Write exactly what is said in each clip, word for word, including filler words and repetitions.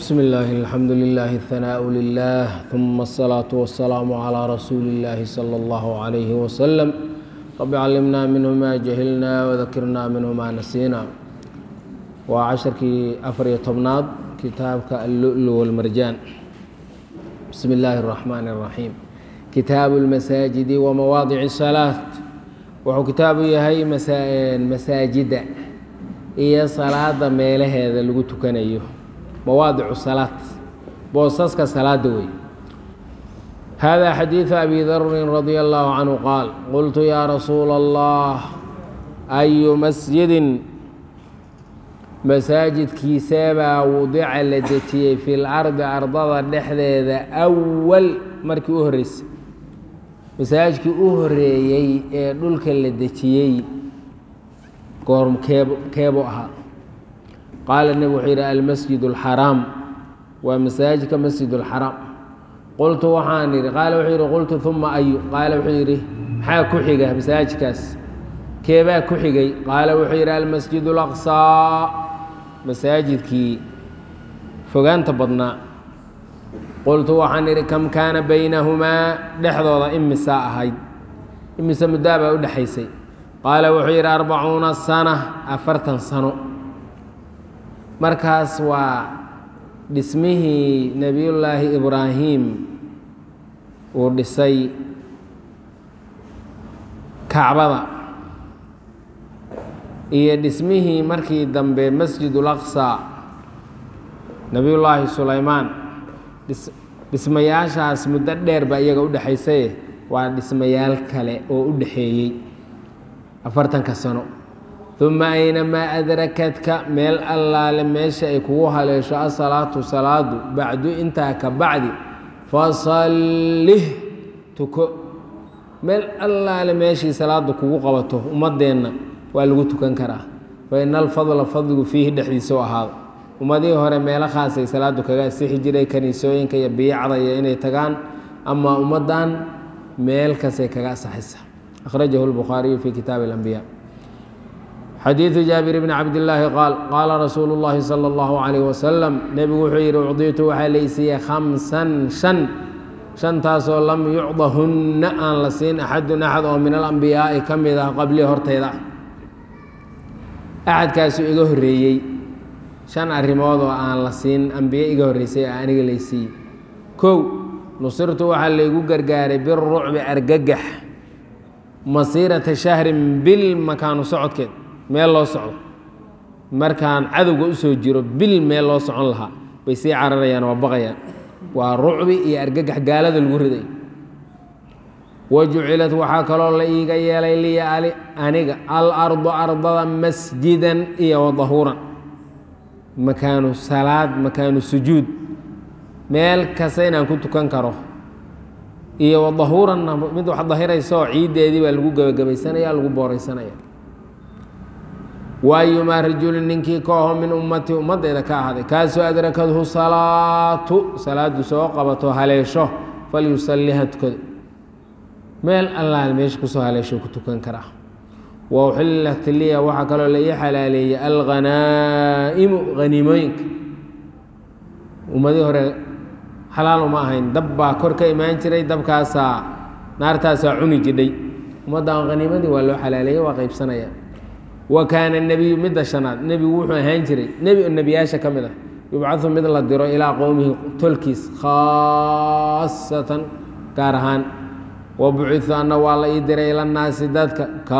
بسم الله الحمد لله الثناء لله ثم الصلاة والسلام على رسول الله صلى الله عليه وسلم رب علمنا منه ما جهلنا وذكرنا منه ما نسينا وعشركي أفري طبناد كتابك اللؤلؤ والمرجان بسم الله الرحمن الرحيم كتاب المساجد ومواضع الصلاة وهو كتاب يهي مساجد إيا صلاة ميله هذا اللي قلت كان أيه مواضع الصلاة بوصصك صلاة وي هذا حديث أبي ذر رضي الله عنه قال قلت يا رسول الله أي مسجد مساجد كيسابا وضع لدتي في الأرض أرضا دحذا أول مركي أهرس مساجد أهري دولك لدتي قرم كيبو كيبوها قال النبي وحيرا المسجد الحرام ومساجد مسجد الحرام قلت وحانير قال وحيرا قلت ثم أي قال وحيري حا كحيقة مساجد كاس كيبا كحيقي قال وحيرا المسجد الأقصى مساجد كي فقان تبضنا قلت وحانير كم كان بينهما لحظة إم ساعة هاي إم سمدابة ودحيسي قال وحيرا أربعون سنة أفرتا سنة markaas waa dhismihii nebiyullaahi ibraahim uu dhisay kacbada iyo dhismihii markii dambe masjidul aqsa nebiyullaahi sulaymaan dhismayaashaas muddo dheer baa iyaga u dhexaysay waa dhismayaal kale oo u dhexeeyey afartanka sano ثم أينما أدركتك ميل الله لميش أيكوها ليشاء صلاة صلاة بعد انتهى كبعد فصله تكو ميل الله لميش صلاة كوو قوته ومدينا والغوتو كنكرا فإن الفضل فضل فيه دحديث هذا ومديه هره ميل خاصة صلاة كغا سيخ جري كنيسوين كي بيع عضي إني تغان أما أمدان ميل كسي كغا سحسه أخرجه البخاري في كتاب الأنبياء حديث جابر بن عبد الله قال قال رسول الله صلى الله عليه وسلم نبي وحير أعطيت وحليسي خمسا شن شن تاسو لم يعضهن أن لسين أحد أحد من الأنبياء كم إذا قبله هرتيدا أحد كاسو إيجو هريي شن أرموضو أن لسين أنبياء إيجو هريسي أنيق ليسي كو نصرت وحليقو قرقاري بالرعب أرققح مصيرة شهر بالمكان صعد كده meel loo socdo markaan cadowga u soo jiro bil meel loo socon lahaa bay sii cararayaan waa baqayaan waa rucbi iyo argagax gaalada lagu riday wajucilat waxaa kaloo la iiga yeelay liya aniga alardu ardada masjidan iyo wadahuuran makaanu salaad makaanu sujuud meel kasta inaan ku tukan karo iyo wadahuuranna mid wax dahiraysa oo ciiddeedii baa lagu gabagabaysanaya lagu booraysanaya waayumaa rajulin ninkii ka aho min ummatii ummaddeeda ka ahaaday kaasoo adrakadhu salaatu salaadu soo qabato haleesho falyusalliha tukado meel allaal meesha kusoo haleesho ku tukan karaa wa uxillat liya waxaa kaloo la ii xalaaleeyey alghanaa'imu haniimooyinka ummadii hore xalaal uma ahayn dab baa kor ka imaan jiray dabkaasaa naartaasaa cuni jidhay ummaddan haniimadii waa loo xalaaleeyey waa qaybsanaya وكان النبي مد شناد نبي وحو هان جري نبي النبياشا كمدا يبعث مد لا ديرو الى قومه تلكيس خاصة كارهان وبعث ان والله يدير الى الناس دادك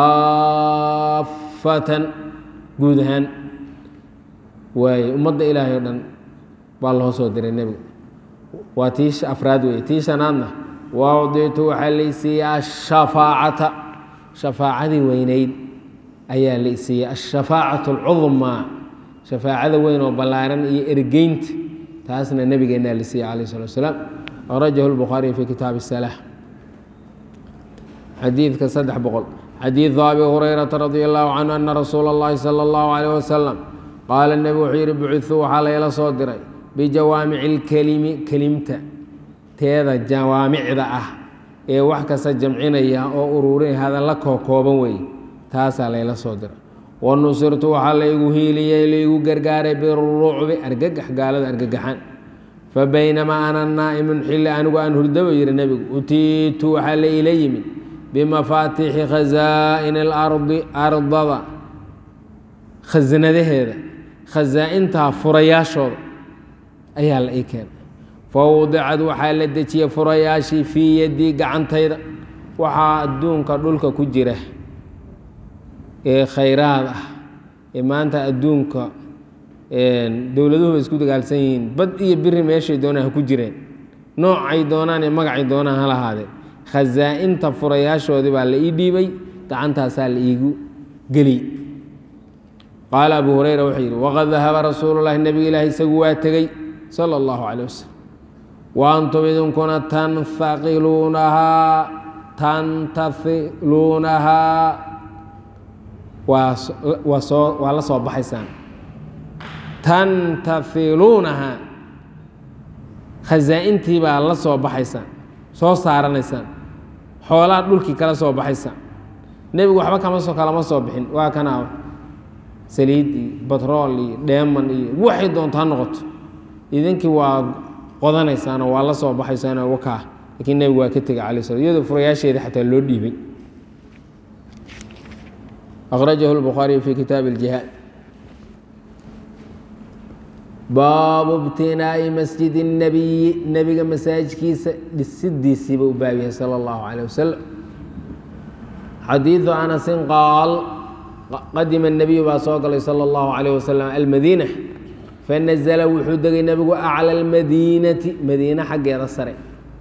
كافة جودهان واي امد الهي دن والله سو دير النبي واتيش افراد وي تيش انا وعديت حليسي الشفاعة شفاعة وينيد ayaa la isiiyey ashafaacaة اlcudmaa shafaacada weyn oo ballaaran iyo ergeynta taasna nabigeennaa la siiyey calayh الsalaatu wasalaam akhrajahu اlbukhaariy fi kitaabi الsalaaة xadiidka saddex boqol xadiidu abi hurayrata radia allahu canhu ana rasuula اllahi salى اllahu عalيh wasalam qaala nebi wuxuu yihi buciثuu waxaa layla soo diray bijawaamici اlkelimi kelimta teeda jawaamicda ah ee wax kasta jamcinaya oo ururin hadalla kookooban weeye taasaa layla soo diray ونصرت وحا ليغو هيليي ليغو غرغاري بالرعب ارغغخ قالد ارغغخان fabaynamaa ana naa'imun xilli anigu aan hurdaba yiri nebigu utiitu waxaa la ila yimid bimafaatixi khazaa'ini alardi ardada khasanadaheeda khasaa-intaa furayaashooda ayaa la ii keenay fawdicad waxaa la dejiyey furayaashii fii yaddii gacantayda waxaa adduunka dhulka ku jira ee khayraad ah ee maanta adduunka dowladuhu bay isku dagaalsan yihiin bad iyo biri meeshay doonaan ha ku jireen noocay doonaan ee magacay doonaan ha lahaadeen khasaa-inta furayaashoodii baa la ii dhiibay gacantaasaa la iigu geliyey qaala abu hurayra wuxuu yidhi waqad dahaba rasuulu llahi nebiga ilaahi isagu waa tegey sala allahu caleyh wasalam wa antum idinkuna tanfaqiluunahaa tantafiluunahaa waa waa soo waa la soo baxaysaan tantafiluunahaa khasaa-intii baa la soo baxaysaan soo saaranaysaan xoolaha dhulkii kala soo baxaysaan nebigu waxba kama soo kalama soo bixin waa kanaa saliid iyo batrool iyo dheeman iyo waxay doonto ha noqoto idinkii waa qodanaysaanoo waa la soo baxaysaanoo wakaa laakiin nebigu waa ka tegay calay slam iyadoo furayaasheeda xataa loo dhiibay akhrajahu lbukhaariyu fi kitaabi اljihaad baabu ibtinaa'i masjid الnabiyi nebiga masaajidkiisa dhisidiisiiba u baab yahay sala اllahu calيh wasalam xadiidu anasin qaal qadima الnabiyu baa soo galay salى اllahu عalيه wasalam almadiina fanazla wuxuu degay nebigu aclى اlmadiinati madiine xaggeeda sare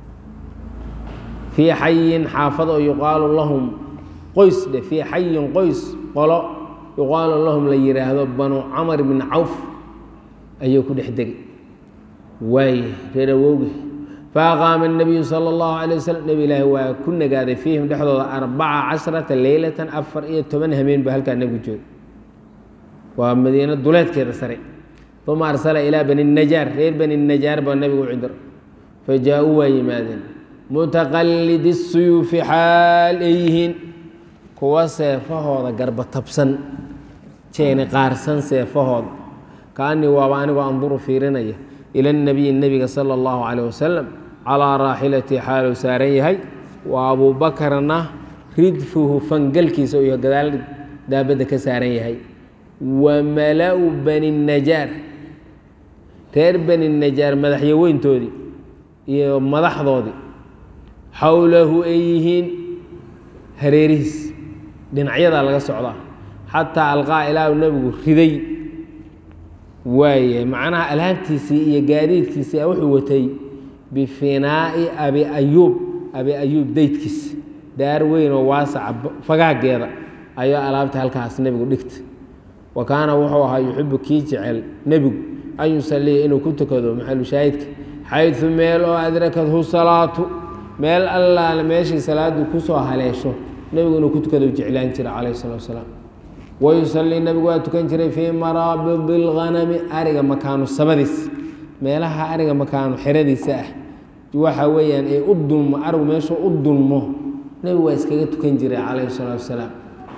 fii xayin xaafad oo yuqaalu lahum qoys dhe fii xayin qoys qolo yuqaalu lahum la yihaahdo banu camr bn cawf ayuu ku dhex degay waaye reer awowge faaqaama الnabiyu salى اllahu عalيه waslm nebi ilaahi waa ku nagaaday fiihim dhexdooda arbaca cashrata leylatan afar iyo toban hameen ba halkaa nebigu jooga waa madiino duleedkeeda sare uma arsala ilaa bani najaar reer bani najaar baa nebigu u cidiro fajaa-uu waa yimaadeen mutaqallidi suyuufi xaal ay yihiin kuwa seefahooda garba tabsan jeeni qaarsan seefahooda kaanii waaba anigoo anduru fiirinaya ila nabiyi nebiga sala allahu caleyh wasalam calaa raaxilatii xaaluu saaran yahay wa abuubakarna ridfuhu fangalkiisa u yahay gadaal daabadda ka saaran yahay wa mala-u bani najaar reer bani najaar madaxyaweyntoodii iyo madaxdoodii xowlahu ay yihiin hareerihiis dhinacyadaa laga socdaa xataa alqaa ilaahu nebigu riday waaye macnaha alhaabtiisii iyo gaadiidkiisii wuxuu watay bifinaa'i abi ayuub abi ayuub daydkiisa daar weyn oo waasaca fagaageeda ayuu alaabta halkaas nebigu dhigtay wa kaana wuxuu ahaa yuxibu kii jecel nebigu an yusaliya inuu ku tukado maxalu shaahidka xaydu meel oo adrakathu salaatu meel allaale meeshii salaadu kusoo haleesho nebigu inuu ku tukado jeclaan jira calayh salatu wasalaam wayusalii nebigu waa tukan jiray fii maraabidi اlghanami ariga makaanu sabadiis meelaha ariga makaanu xeradiisa ah waxa weeyaan ay u dulmo arigu meeshuu u dulmo nebigu waa iskaga tukan jiray calayhi salaatu wasalaam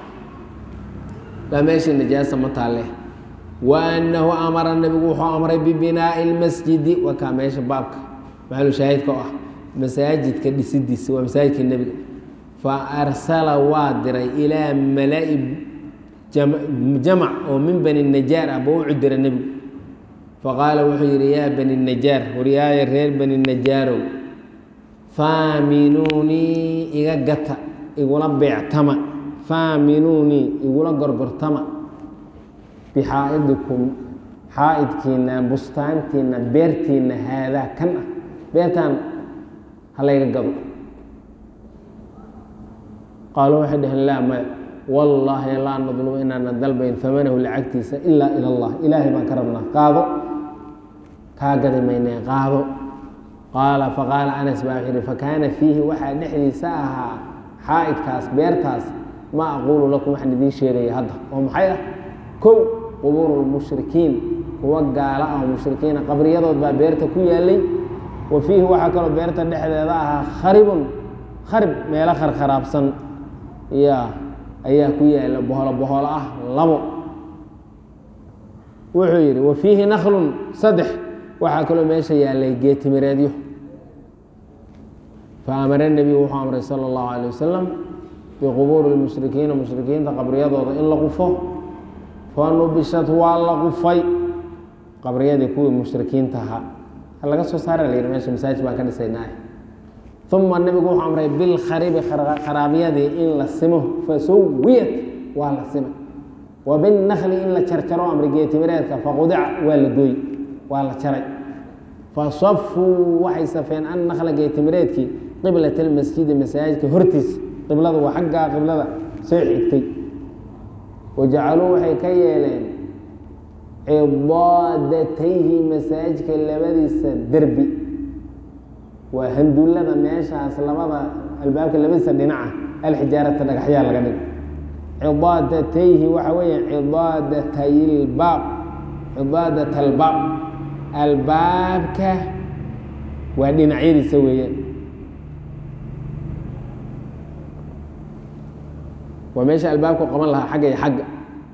baa meeshii najaasa ma taalle wa annahu amara nebigu wuxuu amray bibinaa'i اlmasjidi waa kaa meesha baabka maxalu shaahidka oo ah masaajidka dhisidiisa waa masaajidka nebiga fa arsala waa diray ilaa mala-i jamac oo min bani najaar ah buu u cidira nebigu faqaala wuxuu yidhi yaa bani najaar waryaaya reer bani najaarow faaminuunii iga gata igula beectama faaminuunii igula gorgortama bixaa'idikum xaa'idkiina bustaantiina beertiina haadaa kan ah beertaan halayga gado qaaluu waxay dhaheen laa maya wallaahi laa nadlubu inaana dalbayn amanahu lacagtiisa ilaa ila allah ilaahay baan ka rabnaa qaado kaa gadi maynee qaado qaala faqaala anas baa wuxuu yihi fakaana fiihi waxaa dhexdiisa ahaa xaa'idkaas beertaas ma aquulu lakum waxaan idiin sheegaya hadda oo maxay ah kow qubuuru lmushrikiin kuwa gaala ah mushrikiina qabriyadood baa beerta ku yaalay wa fiihi waxaa kaloo beerta dhexdeeda ahaa kharibun kharib meelo kharkharaabsan ya ayaa ku yaala boholo boholo ah labo wuxuu yidhi wa fiihi naklun saddex waxaa kaloo meesha yaallay geetimireedyo faamara nebigu wuxuu amray sala allahu calay wasalam biqubuuri lmushrikiina mushrikiinta qabriyadooda in la qufo fanubishat waa la qufay qabriyadii kuwii mushrikiinta ahaa ha laga soo saara la yidhi meesha masaajid baan ka dhisaynaa uma nebigu wuxuu amray bilkharibi kharaabyadii in la simo fasawiyat waa la simay wa binnakli in la jarjaro amri geetimireedka faqudica waa la gooy waa la jaray fasafuu waxay safeen an nakla geetimireedkii qiblat almasjidi masaajidka hortiisa qiblada waa xaggaa qiblada soo xigtay wajacaluu waxay ka yeeleen cidaadatayhi masaajidka labadiisa derbi waa handullada meeshaas labada albaabka labadiisa dhinaca alxijaarata dhagaxyaa laga dhig cidaadatayhi waxa weeye cidaadatay lbaab cidaadat albaab albaabka waa dhinacyadiisa weeyaan waa meesha albaabku qaban lahaa xagga iyo xagga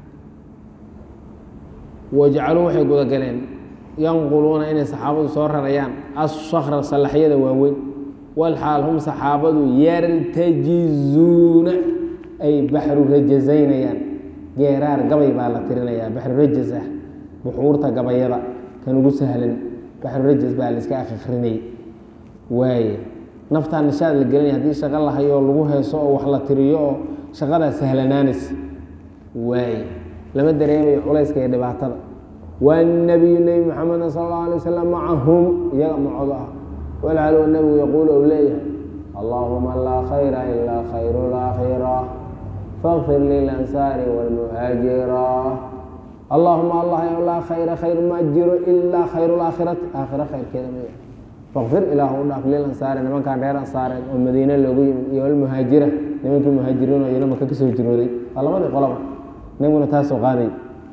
wajacaluu waxay gudagaleen yanquluuna inay saxaabadu soo rarayaan ashakra salaxyada waaweyn walxaal hum saxaabadu yartajizuuna ay baxru rajazaynayaan geeraar gabay baa la tirinayaa baxru rajaz ah buxuurta gabayada kan ugu sahlan baxru rajaz baa la iska akhrinayay waaye naftaa nishaad la gelinaya haddii shaqo la hayo lagu heeso oo wax la tiriyo oo shaqadaa sahlanaanaysa waaye lama dareemayo culayska iyo dhibaatada waannabiyu nebi maxameda sala allahu alay wasalam macahum iyaga macooda ah walcaluu nebigu yaquulu ou leeyahay allaahuma laa khayra ilaa khayru laakhira fakfir lilansaari waalmuhaajira allaahuma allah yow laa khayra khayr ma jiro ilaa khayru laakhirati aakhira khayrkeeda ma fakfir ilaahu u dhaaf lilansaari nimankaan reer ansaareed oo madiine loogu yimid iyo almuhaajira nimankii muhaajiriin oo iyana maka ka soo jirooday waa labadii qolaba nebiguna taasoo qaaday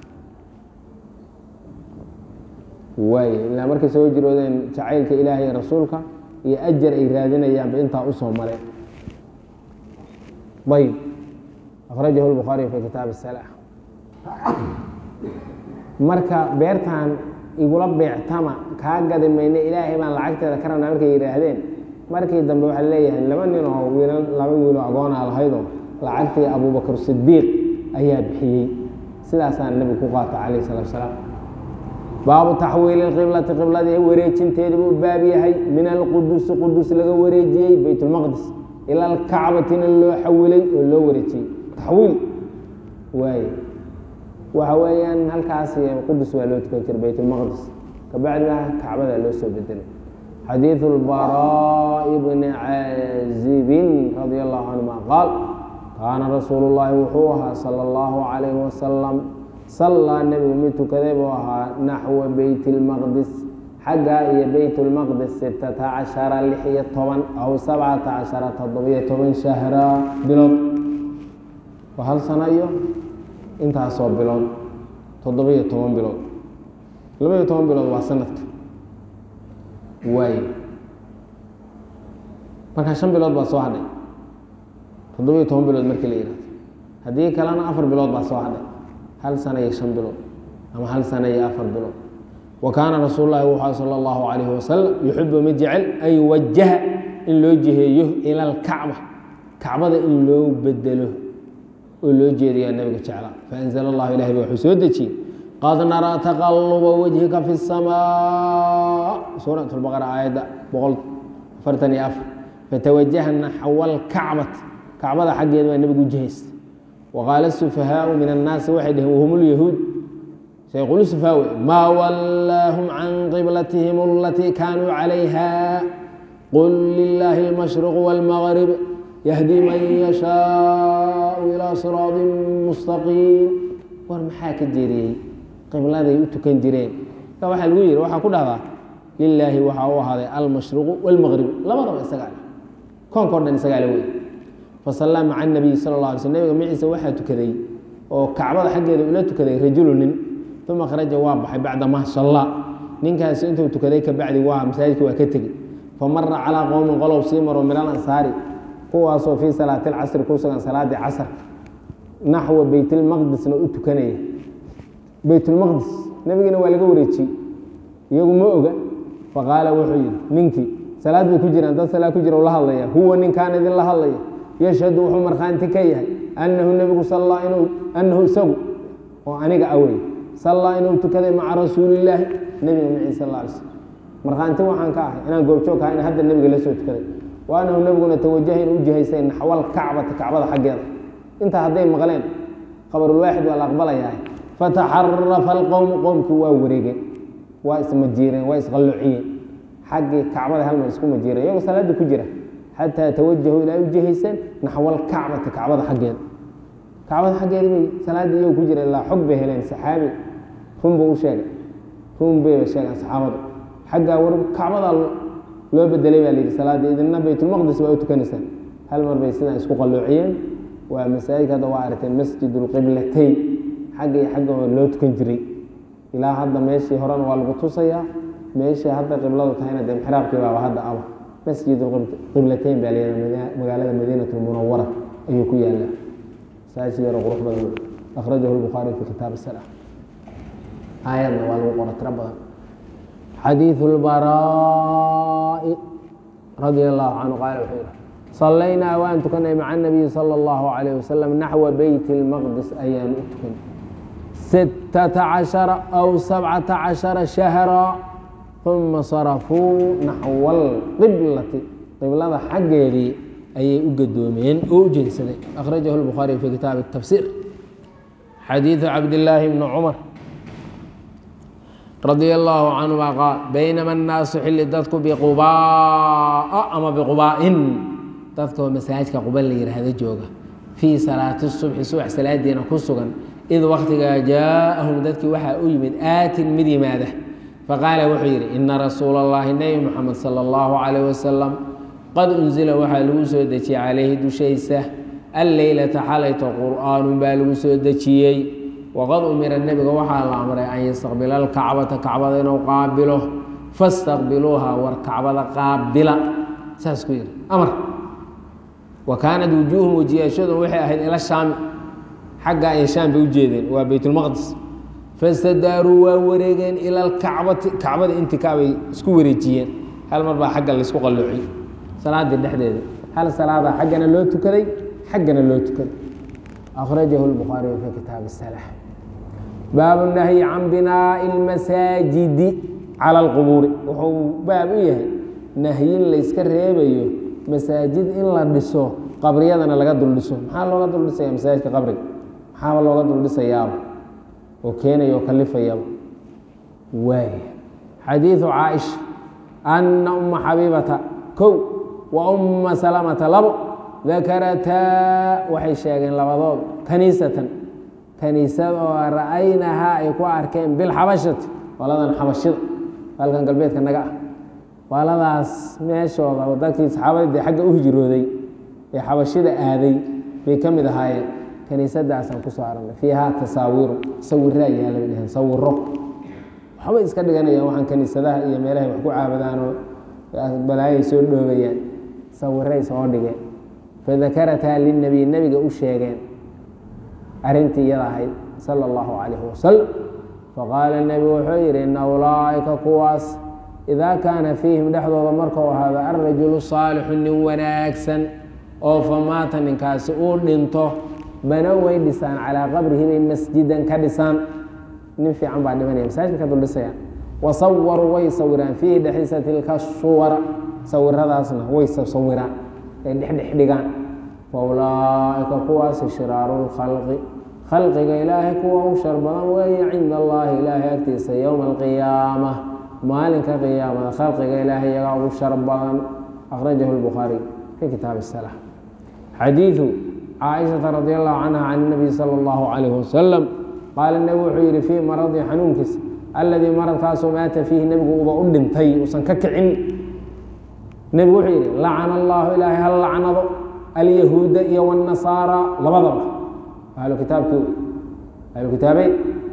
waay ilaa markay soo jiroodeen jacaylka ilaahay iyo rasuulka iyo ajar ay raadinayaanba intaa usoo mareen ayb akhrajahu lbukhaariy fi kitaab الsalaa marka beertan igula beectama kaa gadi mayne ilaahay baan lacagteeda ka rabnaa markay yidhaahdeen markii dambe waxaa leeyahay laba nin oo wiilal laba wiiloo agoonaa lahaydoo lacagtii abubakr sidiiq ayaa bixiyey sidaasaa nebigu ku qaata calayh salatu salaam baabu taxwiili اqiblati qibladii wareejinteedii buu baab yahay min alqudusi qudus laga wareejiyey bayt اlmaqdis ila alkacbatina loo xawilay oo loo wareejiyey taxwiil waaye waxa weeyaan halkaas qudus waa loo tukan jiray bayt اlmaqdis kabacdina kacbada loo soo bedelay xadiiثu اlbaraaء bni caazibin radi allahu canhuma qaal kaana rasuulu llaahi wuxuu ahaa salى اllahu calayhi wasalam sallaa nebigu mid tukaday buu ahaa naxwa beyt اlmaqdis xaggaa iyo beyt اlmaqdis sittata cashara lix iyo toban aw sabcata cashara toddobiyo toban shahra bilood waa hal sano iyo intaasoo bilood toddobiyo toban bilood labaiyo toban bilood waa sanadka waay markaa shan bilood baa soo hadhay toddobiyo toban bilood markii la yihahdo haddii kalena afar bilood baa soo hadhay hal sana iyo shan bilood ama hal sana iyo afar bilood wa kaana rasuul lahi wuxua salى اllahu calayhi wasalam yuxibu mid jecel an yuwajaha in loo jiheeyo ila alkacba kacbada in loo bedelo oo loo jeediyaa nabiga jeclaa faanzla اllahu ilahi ba wuxuu soo dejiyey qad naraa taqaluba wajhika fi الsamaa suuraة اlbaqara aayadda boqol afartan iyo afar fatawajaha naxwa alkacbati kacbada xaggeeda baa nebigu ujihaysta waqaala sufahaau min annaasi waxay dhaheen wahum lyahuud sayqulu sufahaa wey maa wallaahum can qiblatihim alatii kaanuu calayha qul lilaahi اlmashriq wاlmaqrib yahdi man yashaau ilaa siraaطin mustaqiim war maxaa ka jeeriyey qibladay u tukan jireen marka waxaa lagu yihi waxaa ku dhahdaa lilaahi waxaa u ahaaday almashriqu wاlmaqrib labadaba isagaa leh koonkao dhan isagaa le wey fasallaa maca anabiy sala اla alay sl nabiga maciisa waxaa tukaday oo kacbada xaggeeda ula tukaday rajulu nin uma kharaja waa baxay bacda ma salla ninkaasi intuu tukaday kabacdi waa masaajidka waa ka tegey famara calaa qowmin qolow sii maro min alansaari kuwaasoo fii salaati lcasri ku sugan salaadii casrka naxwa beytlmaqdisna u tukanaya beytlmaqdis nebigana waa laga wareejiyey iyagu ma oga faqaala wuxuu yidhi ninkii salaad bay ku jiraan dad salaad ku jira la hadlaya huwa ninkaan idin la hadlaya yashhadu wuxuu markhaanti ka yahay annahu nebigu sallaa inuu annahu isagu oo aniga awey sallaa inuu tukaday maca rasuulillaahi nebiga maciise sal alla alay slam markhaanti waxaan ka ahay inaan goobjoog ahay in hadda nebiga la soo tukaday wa annahu nebiguna tawajaha in u jihaysay naxwal kacbata kacbada xaggeeda intaa hadday maqleen qabarulwaaxid waa la aqbalayaa fataxarafa alqowmu qowmkii waa wareegeen waa ismajiireen waa isqalloociyeen xaggii kacbada halmar isku majiireen iyagoo salaada ku jira xataa tawajahuu ilaa u jihayseen naxwal kacbati kacbada xaggeeda kacbada xaggeeda bay salaaddii iyago ku jira ilaa xog bay heleen saxaabi run buu u sheegay run bayba sheegaan saxaabadu xaggaa war kacbada loo bedelay baa layidhi salaaddii idinna baytulmaqdis baa u tukanaysaan hal mar bay sidaan isku qalloociyeen waa masaajidka hadda waa aragteen masjidulqiblatayn xagga iyo xagga loo tukan jiray ilaa hadda meeshii horena waa lagu tusayaa meeshii hadda qibladu tahayna dee mixraabkii baaba hadda aba masjidulqiblatayn baa layihahda magaalada madiinatulmunawara ayuu ku yaallaa masaajid yaro qurux badan akhrajahu lbukhaari fi kitaab asalaam aayadna waa lagu qora tiro badan xadiidu lbaraa'i radia allahu canhu qaala wuxuu yihi صlaynaa waan tukanay maca الnabiyi salى اllahu عalayه wasalam naxwa beyt اlmaqdis ayaan u tukanay sittata caشhara aw sabcata caشhara shahra uma sarafuu naxwa اlqiblati qiblada xaggeedii ayay u gadoomeen oo u jeedsaday akhrajahu اlbukhaariy fi kitaabi الtafsir xadiidu cabdillaahi bni cumar radia allahu canhuma qaal baynama الnaasu xilli dadku biqubaa'a ama biqubaa'in dadkoo masaajidka quba la yidhaahdo jooga fii salaati subxi subax salaadiina ku sugan id waktigaa jaaahum dadkii waxaa u yimid aatin mid yimaada faqaala wuxuu yidhi ina rasuula اllahi nebi moxamed sala اllahu calayh wasalam qad unzila waxaa lagu soo dejiyey calayhi dushaysa alleylata xalayta qur'aanun baa lagu soo dejiyey waqad umira nebiga waxaa la amray an yastaqbila alkacbata kacbada inuu qaabilo fastaqbiluuha war kacbada qaabila saas ku yidhi amar wa kaanat wujuuhum wejiyashadun waxay ahayd ila shaami xaggaa ay shaam bay u jeedeen waa baytulmaqdis fastadaaruu waa wareegeen ila alkacbati kacbada intikaabay isku wareejiyeen hal mar baa xagga laysku qalloociyey salaadii dhexdeeda hal salaadaa xaggana loo tukaday xaggana loo tukaday akhrajahu lbukhaariyu fi kitaabi salaax baabu nahyi can binaa'i lmasaajidi cala alqubuuri wuxuu baab u yahay nahyin layska reebayo masaajid in la dhiso qabriyadana laga dul dhiso maxaa looga dul dhisaya masaajidka qabriga maxaaba looga dul dhisayaaba oo keenaya oo kalifayaba waay xadiidu caaisha anna umma xabiibata kow wa umma salamata labo dakarataa waxay sheegeen labadood kaniisatan kaniisad oo ra'aynahaa ay ku arkeen bilxabashati qoladan xabashida halkan galbeedka naga ah qoladaas meeshooda dadkii saxaabadii dee xagga u hijrooday ee xabashida aaday bay ka mid ahaayeen kaniisadaasaan ku soo aragnay fiihaa tasaawiru sawiraa yaala bay dheheen sawiro waxbay iska dhiganayaan waxaan kaniisadaha iyo meelahay wax ku caabadaanoo balaayay soo dhoobayaan sawiray soo dhigeen fadakarataa linabiy nebiga u sheegeen arrintii iyada ahayd sala allahu calayhi wasalam faqaala nebigu wuxuu yidhi ina ulaa'ika kuwaas idaa kaana fiihim dhexdooda markuu ahaado alrajulu saalixu nin wanaagsan oo famaata ninkaasi uu dhinto banow way dhisaan calaa qabrihi bay masjidan ka dhisaan nin fiican baa dhimanaya masaajidka ka dul dhisayaan wasawaruu way sawiraan fiihi dhexdiisa tilka suwara sawiradaasna way sawiraan ay dhexdhex dhigaan fa ulaa'ika kuwaasi shiraaru lkhalqi khalqiga ilaahay kuwa u shar badan weeye cinda allaahi ilaahay agtiisa yowma alqiyaama maalinka qiyaamada khalqiga ilaahay iyagaa ugu shar badan akhrajahu lbukhaariy fi kitaabi salaax xadiidu caaishata radi allahu canha can nabiy sala allahu calayhi wasalam qaala nebigu wuxuu yidhi fii maradii xanuunkiisa alladii maradkaasoo maata fiihi nebigu uba u dhintay uusan ka kicin nebigu wuxuu yidhi lacana allaahu ilaahay hal lacnado alyahuuda iyo wاnasaara labadaba ahlu kitaabkii ahlu kitaabeyn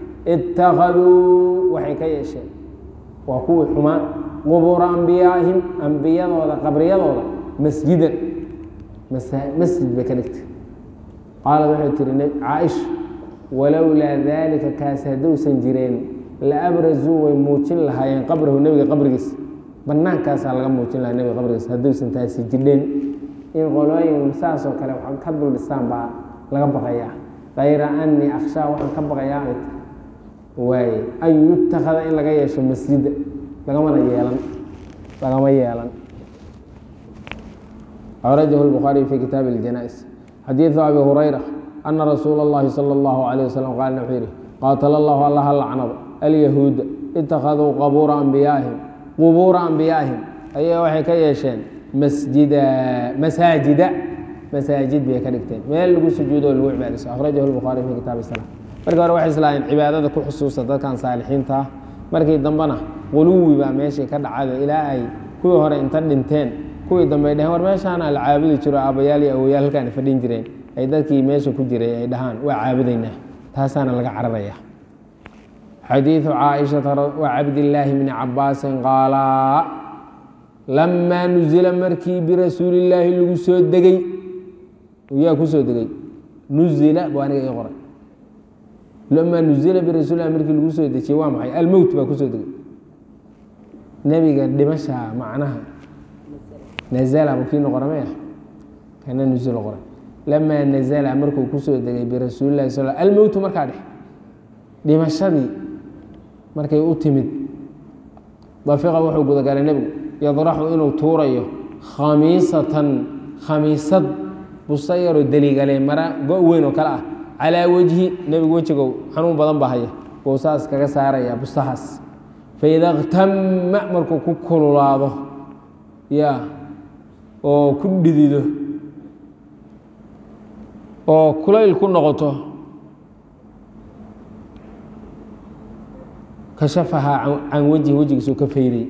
ittakhaduu waxay ka yeesheen waa kuwii xumaa qubuura ambiyaaihim ambiyadooda qabriyadooda masjidan masjid bay ka dhigtay qaalad waxay tihi caaisha walowlaa daalika kaas hadduusan jireen la abrazuu way muujin lahaayeen qabrahu nebiga qabrigiisa bannaankaasaa laga muujin lahaa nebiga qabrigiisa hadduusan taasi jidheen in qolooyin saasoo kale waxaan ka dul dhistaan baa laga baqayaa kayra anii akhshaa waxaan ka baqayaa ay waaye an yutakada in laga yeesho masjida lagamana yeelan lagama yeelan أخرجه البخاري في كتاب الجنائز حديث أبي هريرة أن رسول الله صلى الله عليه وسلم قال نحيره قاتل الله الله اللعنة اليهود اتخذوا قبور أنبيائهم قبور أنبيائهم أي وحي كيشين مسجد مساجد مساجد بيكاركتين ما اللي سجود والوعي بعدس أخرجه البخاري في كتاب الصلاة marka hore waxay islaayeen cibaadada ku xusuusta dadkan saalixiinta markii dambana quluwi baa meesha ka dhacay ilaa ay kuwii hore inta dhinteen kuwii dambe ay dhahaan war meeshaan la caabudi jiro aabayaal iyo awooyaal halkaan fadhin jireen ay dadkii meesha ku jiray ay dhahaan waa caabudaynaa taasaana laga cararaya حديث عائشة وعبد الله بن عباس قال لما نزل مركي برسول الله اللي سود دقي ويا كسود دقي نزل وانا يقرأ لما نزل برسول الله مركي اللي سود دقي وامحي الموت بقى كسود دقي نبي قال دمشق معناها نزل ممكن قرميه كان نزل قرم لما نزل مركو كسود دقي برسول الله صلى الله عليه وسلم الموت مركاده dhimashadii markay u timid dafiqa wuxuu gudagalay nebigu yadraxu inuu tuurayo khamiisatan khamiisad busayaro daliigale mara go weyn oo kale ah calaa wajhi nebigu wejigow xanuun badan baa haya boosaas kaga saaraya bustahaas faida iqtamma markuu ku kululaado ya oo ku dhidido oo kulayl ku noqoto كشفها عن وجه وجه سو كفيري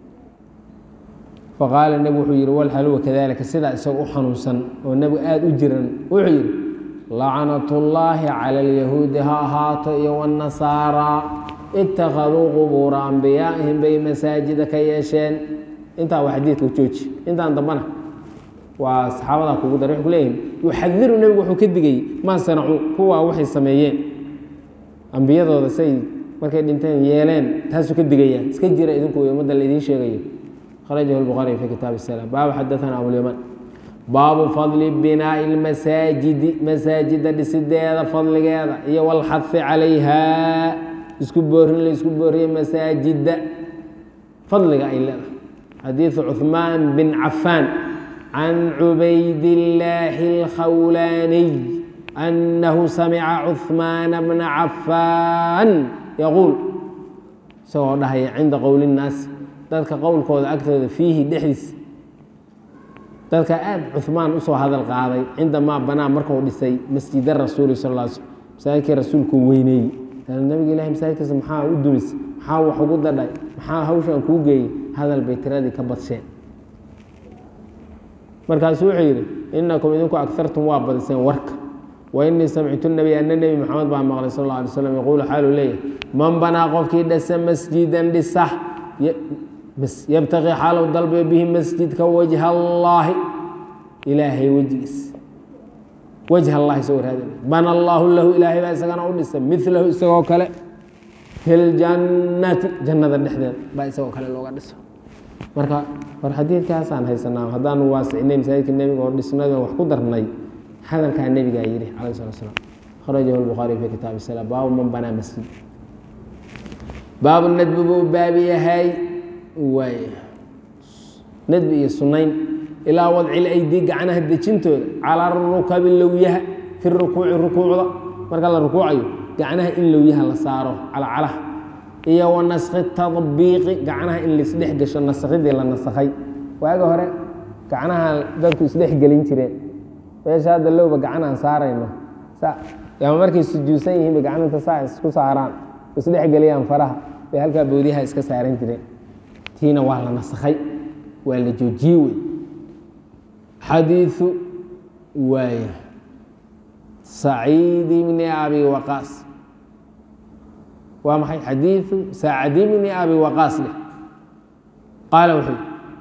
فقال النبي وحير والحلو كذلك سدا سو حنوسن والنبي آد أجرا وحير لعنة الله على اليهود ها هات والنصارى اتخذوا قبور أنبيائهم بمساجد كيشين انت وحديث وجوج انت انضمنا وصحابه كودا ريح كلهم يحذر النبي وحو كدغي ما صنعوا هو وحي سميين انبياء سي markay dhinteen yeeleen taasuu ka digaya iska jira idinku umada la idin sheegayo kharajahu al-bukhari fi kitab as-salam bab hadathana abu al-yaman bab fadli binaa'i al-masajid masajid dhisideeda fadligeeda iyo wal hadd alayha isku boorin la isku booriye masajid fadliga ay leedahay hadith Uthman bin Affan an Ubaydillah al-Khawlani annahu sami'a Uthman ibn Affan يقول سواء دحي عند قول الناس ذلك قول كود أكثر فيه دحيس ذلك آد عثمان أصو هذا القاضي عندما بنى مركو لسي مسجد الرسول صلى الله عليه وسلم مساك رسول كويني النبي الله مساك محا ودمس محا وحقود داي محا هوشان كوجي هذا البيت الذي كبت شيء مركز وحيري إنكم إنكم أكثرتم وابدسين ورك وإني سمعت النبي أن النبي محمد بن مغرب صلى الله عليه وسلم يقول حاله ليه من بنى قفك دس مسجدا للصح يبتغي حاله ضلب به مسجد كوجه الله إلهي وجهس وجه الله يسوي هذا بنى الله له إلهي بأسكن أولس مثله يسوي كله في الجنة جنة الدحدة بأسوي كله لو قدسه مركا فرحديث كاسان هاي سنة هذا نواس إني مسايك النبي قول السنة وحقدر ناي هذا كان النبي قايله عليه الصلاة والسلام خرجه البخاري في كتاب الصلاة باب من بنى مسجد باب الندب باب هاي واي ندب السنين إلى وضع الأيدي عنها الدجنتو على الركب اللويها في الركوع الركوع ذا مرق الله الركوع عنها إن لويها لصاره على على إيه والنسخ التطبيق عنها إن لسدح قش النسخ دي للنسخي وهذا هو عنها ذاك يسدح قلين ترين ايش هذا اللي بقعنا صارينه سا يا مركي سجوسين هي بقعنا تساع اسكو صاران بس دخ غليان فرها بهلكا بوديها اسك سارين جيرين تينا waa la nasakhay waa la joojiyay حديث واي سعيد بن ابي وقاص وما حديث سعد بن ابي وقاص له قال وحي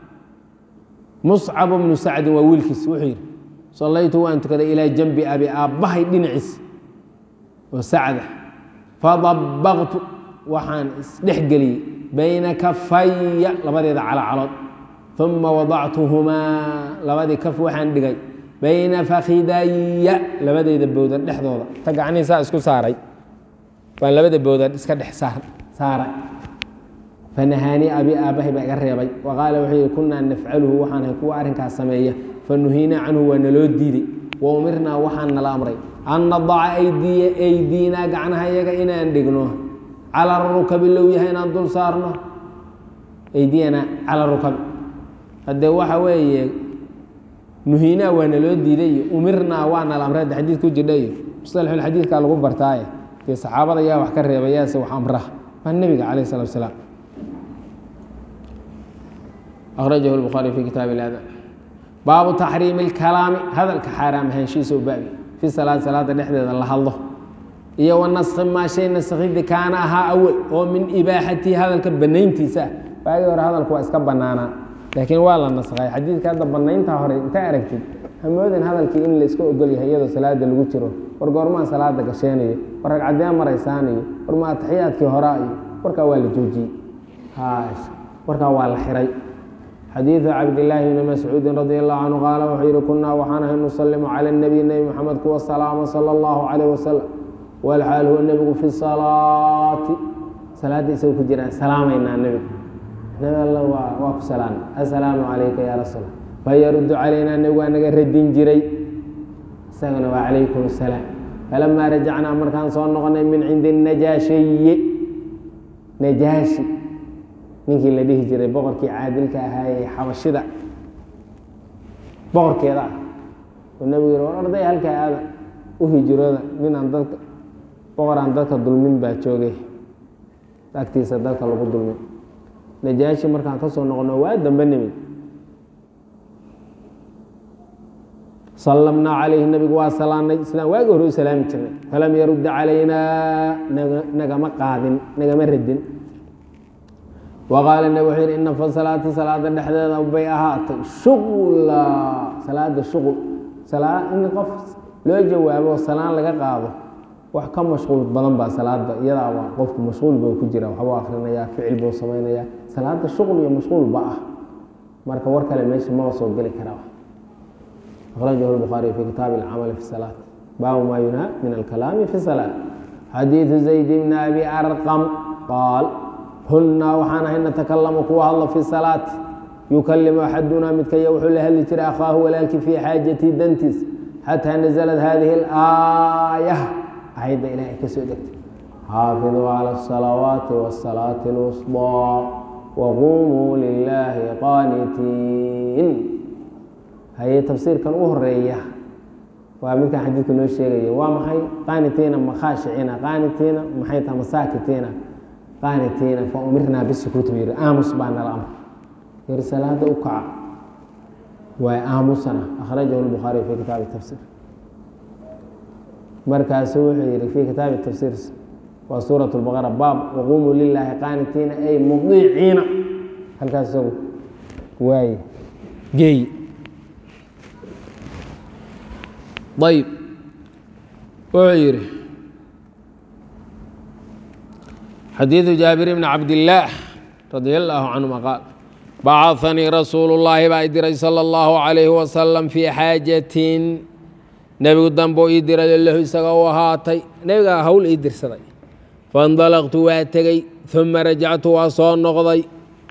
مصعب بن سعد وويلكس وحي صليت وأنت كذا إلى جنب أبي أبهي دنعس وسعده فضبغت waxaan isdhexgeliyey bayna kafaya labadeeda calacalood uma wadactuhumaa labadii kaf waxaan dhigay bayna fakhidaya labadeyda bowdan dhexdooda ta gacnihii saa isku saaray baan labada bowdan iska dhex saaray fanahaanii abi aabbahay baa iga reebay wa qaala wuxuu yihi kunaa nafcaluhu waxaan ahay kuwa arrinkaas sameeya fanuhiinaa canhu waa naloo diiday wa umirnaa waxaan nala amray an nadaca aydiinaa gacnaha yaga inaan dhigno cala rukabi low yahay inaan dul saarno aydiyanaa cala rukabi haddee waxa weeye nuhiinaa waa naloo diiday iyo umirnaa waa nala amray hadda xadiid ku jidha iyo musalaxulxadiidkaa lagu bartaaye dee saxaabada yaa wax ka reebayaase wax amra waa nebiga calayh salatu wasalaam akhrajahu lbukhaari fi kitaabi ilaada baabu taxriimi اlkalaami hadalka xaaraam ahaanshiisa u baabi fi salaad salaada dhexdeeda la hadlo iyo wa naskhi maa shay naskidi kaana ahaa awal oo min ibaaxatihi hadalka banayntiisa ah baagii hore hadalku waa iska banaanaa laakiin waa la naskhay xadiidka hadda banayntaa hore inta aragtid hamoodin hadalkii in la iska ogol yahay iyadoo salaada lagu jiro war goormaan salaada gasheenayo war ragcaddeen maraysaanayo war ma ataxiyaadkii horaa iyo warkaa waa la joojiyey warkaa waa la xiray xadiiثu cabdالlaahi bni mascuudi radi allahu canhu qaala wuxuu yihi kunaa waxaan ahay nusalimu calى الnabiy nebi moxamed kuwa salaama salى اllahu calayh wasalam walxaal huwa nebigu fi salaati salaadda isagu ku jiraan salaamaynaa nebigu nabi alla waa waa ku salaam assalaamu calayka ya rasuul fayaruddu calaynaa nebigu waa naga radin jiray isagana waa calaykum الsalaam falamaa rajacnaa markaan soo noqonay min cindi najaashiyi najaashi ninkii la dhihi jiray boqorkii caadilka ahaayey xabashida boqorkeeda ah oo nebigu yihi war arday halkaa aada u hijrooda ninaan dadka boqoraan dadka dulmin baa joogay agtiisa dadka lagu dulmin najaashi markaan ka soo noqono waa dambe nimid sallamnaa calayhi nebigu waa salaanay islaam waagi hore u salaami jirnay falam yarudda calaynaa nagama qaadin nagama radin waqaala nab wuxuu yihi ina fa salaati salaada dhexdeeda bay ahaatay shuqla salaada shuqul in qof loo jawaabo salaan laga qaado wax ka mashquul badan baa salaada iyadaa waa qofku mashquul buu ku jira waxbuu akrinayaa ficil buu samaynayaa salaada shuqul iyo mashquul ba ah marka war kale meesha maba soo geli karaa akhrajahu lbukhaariy fi kitaabi alcamali fi salaat baabu maa yunhaa min alkalaami fi salaat xadiidu zayd bni abi arqam qaal hunaa waxaan ahay natakalamu kuwa hadlo fi salaati yukalimu axadunaa midkaya wuxuu la hadli jiray akhaahu walaalkii fii xaajatii dantiis xataa nazalad hadihi alaaya ayadda ilaahay ka soo degtay xaafiduu cala asalawaati wasalaati اlwusdaa waqumuu lilaahi qaanitiin haye tafsiirkan u horeeya waa midkan xadiidka noo sheegaya waa maxay qaanitiina makhaashiciina qaanitiina maxay taha masaakitiina qaanitiina fa umirnaa bisukuuti buu yihi aamus baa nala amr yiri salaada u kaca waa aamusana akhrajahu lbukhaariy fi kitaabi tafsiir markaasu wuxuu yihi fi kitaabi tafsiir waa suurat lbaqara baab waqumuu lilaahi qaanitiina ay mudiiciina halkaas isagu waaye geey ayb wuxuu yihi xadiiثu jaabir bni cabdillaah radi allaahu canهuma qaal bacahanii rasuulu llaahi baa i diray salى اllahu عalayhi wasalam fii xaajatin nebigu danbuu ii diray lahu isaga u ahaatay nebigaa hawl ii dirsaday faاndalaqtu waa tegey uma rajactu waa soo noqday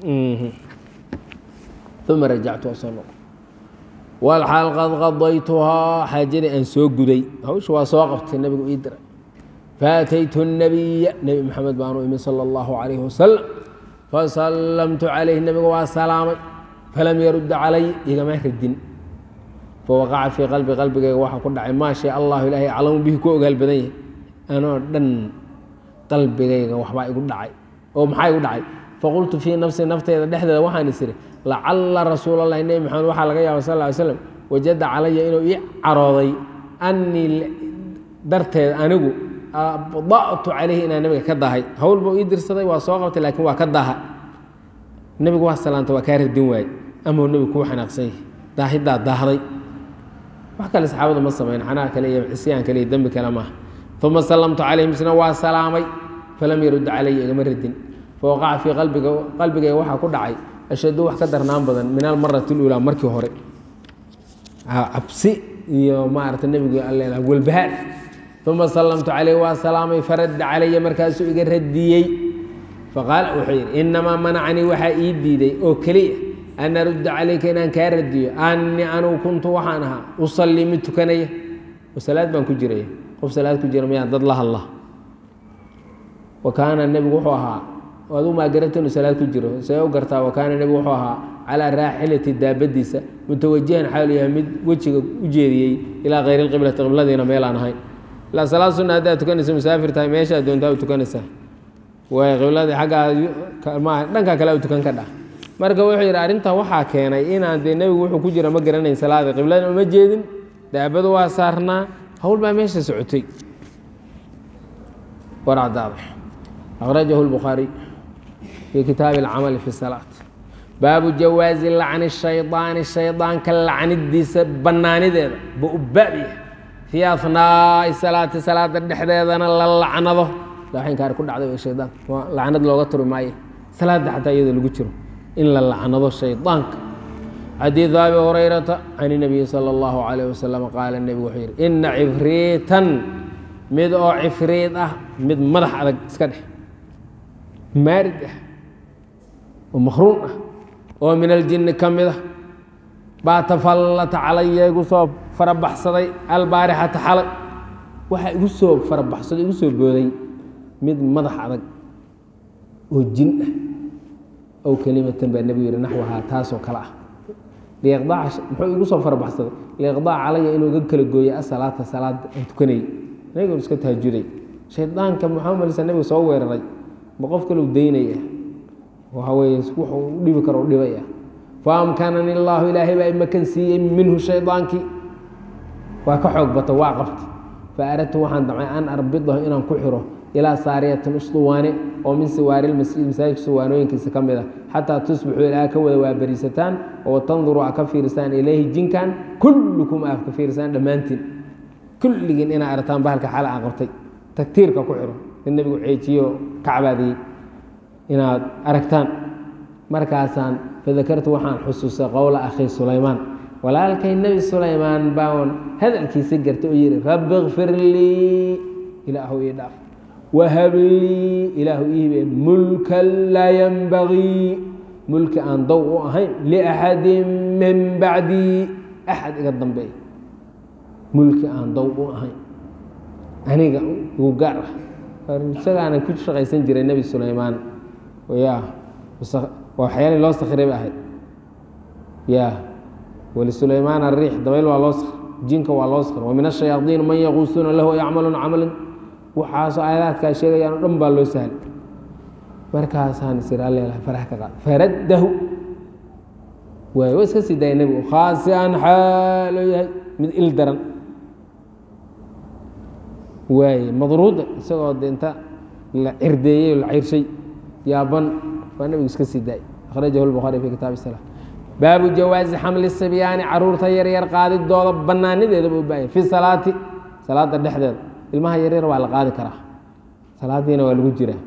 uma rajactu waa soo noqday walxaal qad qadaytuhaa xaajadii aan soo guday hawsha waa soo qabtay nebigu ii diray faataytu الnabiya nebi maxamed baanu imi salى اllahu عalayhi wasalam fasallamtu calayhi nebiga waa salaamay falam yarudda calay igama radin fawaqaca fii qalbi qalbigayga waxaa ku dhacay maa shay allahu ilaahay aclamu bihi ku ogaal badan yahay anoo dhan qalbigayga waxbaa igu dhacay oo maxaa igu dhacay faqultu fii nafsi nafteyda dhexdeeda waxaan is iri lacala rasuul اllahi nebi maxamed waxaa laga yaaba sal ly slam wajada calaya inuu ii carooday anii darteed anigu abda'tu calayhi inaan nebiga ka dahay hawl buu ii dirsaday waa soo qabtay laakiin waa ka daha nebigu waa salaanta waa kaa radin waaye ama nebigu kuu xanaaqsan yahay daahiddaa daahday wax kale saxaabadu ma samayn xanaaq kale iyo cisyaan kale iyo dembi kale maaha uma sallamtu calayhim isna waa salaamay falam yarud calaya igama radin fawaqaca fii qalbiga qalbigayga waxaa ku dhacay ashadu wax ka darnaan badan min almarati اlulaa markii hore cabsi iyo maarata nebigu alle walbahaar uma sallamtu calayh waa salaamay faradda calaya markaasuu iga radiyey faqaala wuxuu yidhi inamaa manacanii waxaa ii diiday oo keliya an arudda calayka inaan kaa radiyo annii anugu kuntu waxaan ahaa usallii mid tukanaya oo salaad baan ku jiraya qof salaad ku jira miyaa dad la hadla wa kaana nebigu wuxuu ahaa aduu maa garata inuu salaad ku jiro see u gartaa wa kaana nebigu wuxuu ahaa calaa raaxilati daabadiisa mutawajihan xaalu yahay mid wejiga u jeediyey ilaa kayri lqiblati qibladiina meel aan ahayn ilaa salaad sunna haddaad tukanaysa musaafir tahay meeshaad doontaa u tukanaysaa waay qibladii xaggaa dhankaa kale u tukan ka dhah marka wuxuu yidhi arrintan waxaa keenay inaan dee nebigu wuxuu ku jira ma garanayn salaada qibladina uma jeedin daabadu waa saarnaa hawl baa meesha socotay warcadaada akhrajahu lbukhaariy fii kitaabi alcamali fi salaat baabu jawaazi lacni shaydaani shaydaanka lacnidiisa bannaanideeda ba u baabya fii ahnaa'i salaati salaada dhexdeedana la lacnado daxinkaari ku dhacday way shaydaan lacnad looga turi maayo salaada xataa iyadoo lagu jiro in la lacnado shaydaanka xadiidu abi hurayrata can inabiyi sala allahu calayh wasalam qaala nebigu wuxuu yidhi ina cifriitan mid oo cifriid ah mid madax adag iska dhex maarid ah oo makhruun ah oo min aljinni ka mid ah baa tafallata calaya igu soo farabaxsaday albaarixata xalay waxaa igu soo farabaxsaday igu soo booday mid madax adag oo jin ah ow kelimatan baa nebigu yihi naxwahaa taasoo kale ah liiqdaac muxuu igu soo farabaxsaday liiqdaac calaya inuu iga kala gooyay asalaata salaada aan tukanayay anigu iska tahajuday shaydaanka maxaa umalisa nebigu soo weeraray ma qof kale u daynaya waxa weeye wuxuu u dhibi karo u dhibaya faamkanani illaahu ilaahay baa imakan siiyey minhu shaydaankii waa ka xoog bata waa qabta fa aradtu waxaan damcay an arbidahu inaan ku xiro ilaa saariyatin usduwaane oo min siwaari lmasjid masaajidka suwaanooyinkiisa ka mid a xataa tusbixuu ilaa ka wada waa berisataan oo tanduru a ka fiirisaan ilayhi jinkan kullukum aa ka fiirisaan dhammaantiin kulligiin inaa aragtaan bahalka xala aan qabtay tagtiirka ku xiro in nebigu ceejiyo kacbaadiyey inaad aragtaan markaasaan fadakartu waxaan xusuustay qowla akhi sulaymaan walaalkay nebi sulaymaan baan hadalkiisa gartay oo yihi rabbi kfir lii ilaahu ii dhaaf wahab lii ilaahu ii hibe mulkan laa yanbagii mulki aan dow u ahayn liaxadin min bacdii axad iga dambeey mulki aan dow u ahayn aniga igu gaar ah isagaanan ku shaqaysan jiray nebi sulaymaan ya waxyaali loo sakhiray bay ahayd ya wlisulaymaan ariix dabayl waa loo sakhr jinka waa loo sakhr wa min ashayaadiin man yaquusuuna lahu yacmaluuna camalan waxaasoo aayadaadkaa sheegayaan o dhan baa loo sahlay markaasaan isir alleelahay farax ka qaad faraddahu waay wa iska sii daaya nebigu khaasian xaaloo yahay mid il daran waaye madruuda isagoo de inta la cirdeeyey o la cirshay yaaban waa nebigu iska sii daayay akhrajahu lbukhaari fi kitaab isala baabu jawaazi xamli sibyaani caruurta yaryar qaadidooda banaanideeda buu baayay fi salaati salaada dhexdeeda ilmaha yaryar waa la qaadi karaa salaadiina waa lagu jiraa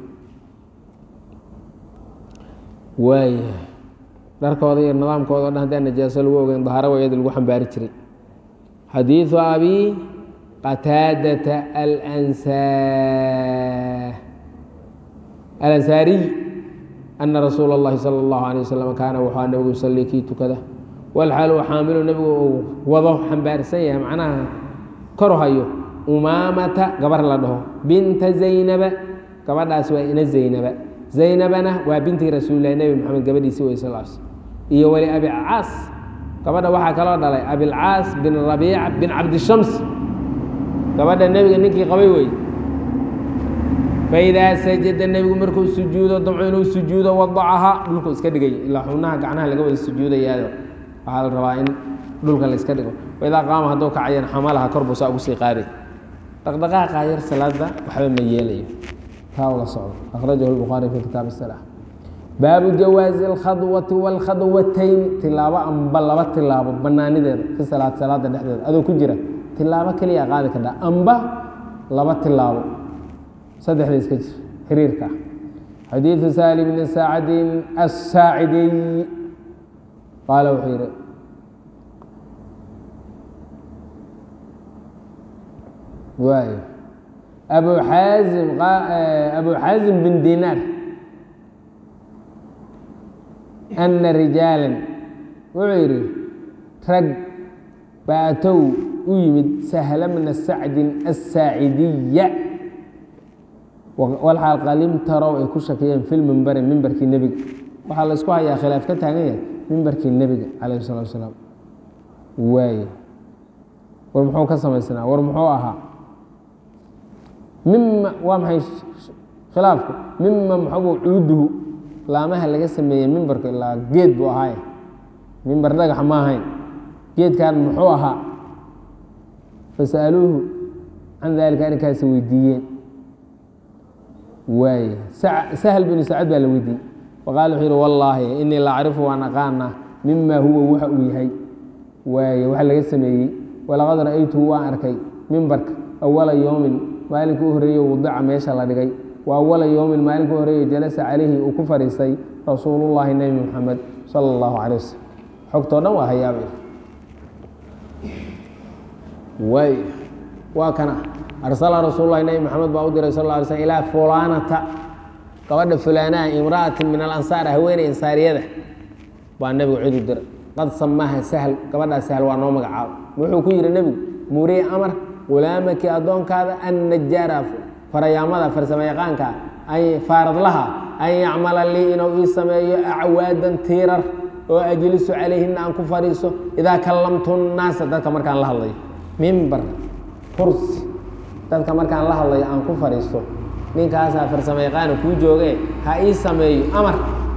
waaya dharkooda iyo nidaamkooda o dhan haddaan najaaso lagu ogeyn dahaaro wayada lagu xambaari jiray xadiidu abi qataadata alansaariy ana rasuula اllahi salى اllahu alيه waslm kaana wuxua nabigu yusalii kii tukada walxaalu xaamilu nebigu uu wado xambaarsan yahay macnaha kor hayo umaamata gabar la dhaho binta zaynaba gabadhaas waa ina zaynaba zaynabana waa bintii rasuulilahi nebi moxamed gabadhiisii wey sal s iyo weli abicaas gabadha waxaa kaloo dhalay abilcaas bin rabiica bin cabdishams gabadha nebiga ninkii qabay wey faidaa sajada nebigu markuu sujuudo damco inuu sujuudo wadacahaa dhulku iska dhigay ilaa xubnaha gacnaha laga wada sujuudayaayo waxaa la rabaa in dhulka la iska dhigo waidaa qaama hadduu kacayan xamalaha korbu saa ugu sii qaaday dhaqdhaqaaqa yar salaada waxba ma yeelayo taa ula socdo akhrajahu lbukhaari fi kitaab isala baabu jawaazi alkhadwati waalkhadwatayni tilaabo amba laba tilaabo banaanideeda fi salaad salaada dhexdeeda adoo ku jira tilaabo keliya qaadi kardhaa amba laba tilaabo saddexda iska jir xiriirka xadiiثu sahل bn sacdi الsaacidiy qaala wuxuu yihi waay abu xaazim abu xaazim bin dinaar ana rijaaلا wuxuu yidhi rag baatow u yimid sahla bna sacdi الsaacidiya walxaal qalim tarow ay ku shakiyeen fi lmimbari mimbarkii nebiga waxaa la isku hayaa khilaaf ka taagan yahay mimbarkii nebiga calayh الsalatu asalaam waaye war muxuu ka samaysnaa war muxuu ahaa mima waa maxay khilaafku mima maxabu cuuduhu laamaha laga sameeyey mimbarka ilaa geed buu ahaaye mimbar dhagax ma ahayn geedkan muxuu ahaa fasa'aluuhu can dalika arrinkaasi weydiiyeen waaye sahl binu sacad baa la weydiiyey faqaala wuxuu yihi wallaahi inii la acrifu waan aqaana mima huwa waxa uu yahay waaye waxa laga sameeyey walaqad ra'aytuhu waan arkay mimbarka awala yowmin maalinka u horreeyey wadica meesha la dhigay wa awala yowmin maalinka u horreeyey jalasa calayhi uu ku fadhiistay rasuulullaahi nebi moxamed sala allahu calay wasalam xogtoo dhan waa hayaabay waay waa kana arsala rasuululahi nebi moxamed baa u diray sal lla alay slm ilaa fulaanata gabadha fulaanaha imra'atin min alansaar haweeney ansaariyada baa nebigu cid u diray qad samaaha sahl gabadhaas sahl waa noo magacaabo wuxuu ku yidhi nebigu murii amar gulaamakii addoonkaada annajaara farayaamada farsamo yaqaanka faaradlaha an yacmala lii inuu ii sameeyo acwaadan tiirar oo ajlisu calayhina aan ku fadhiiso idaa kallamtu nnaasa dadka markaan la hadlayo mimbar kursi dadka markaan la hadlayo aan ku fadhiisto ninkaasaa farsamo yaqaana kuu joogee ha ii sameeyo amar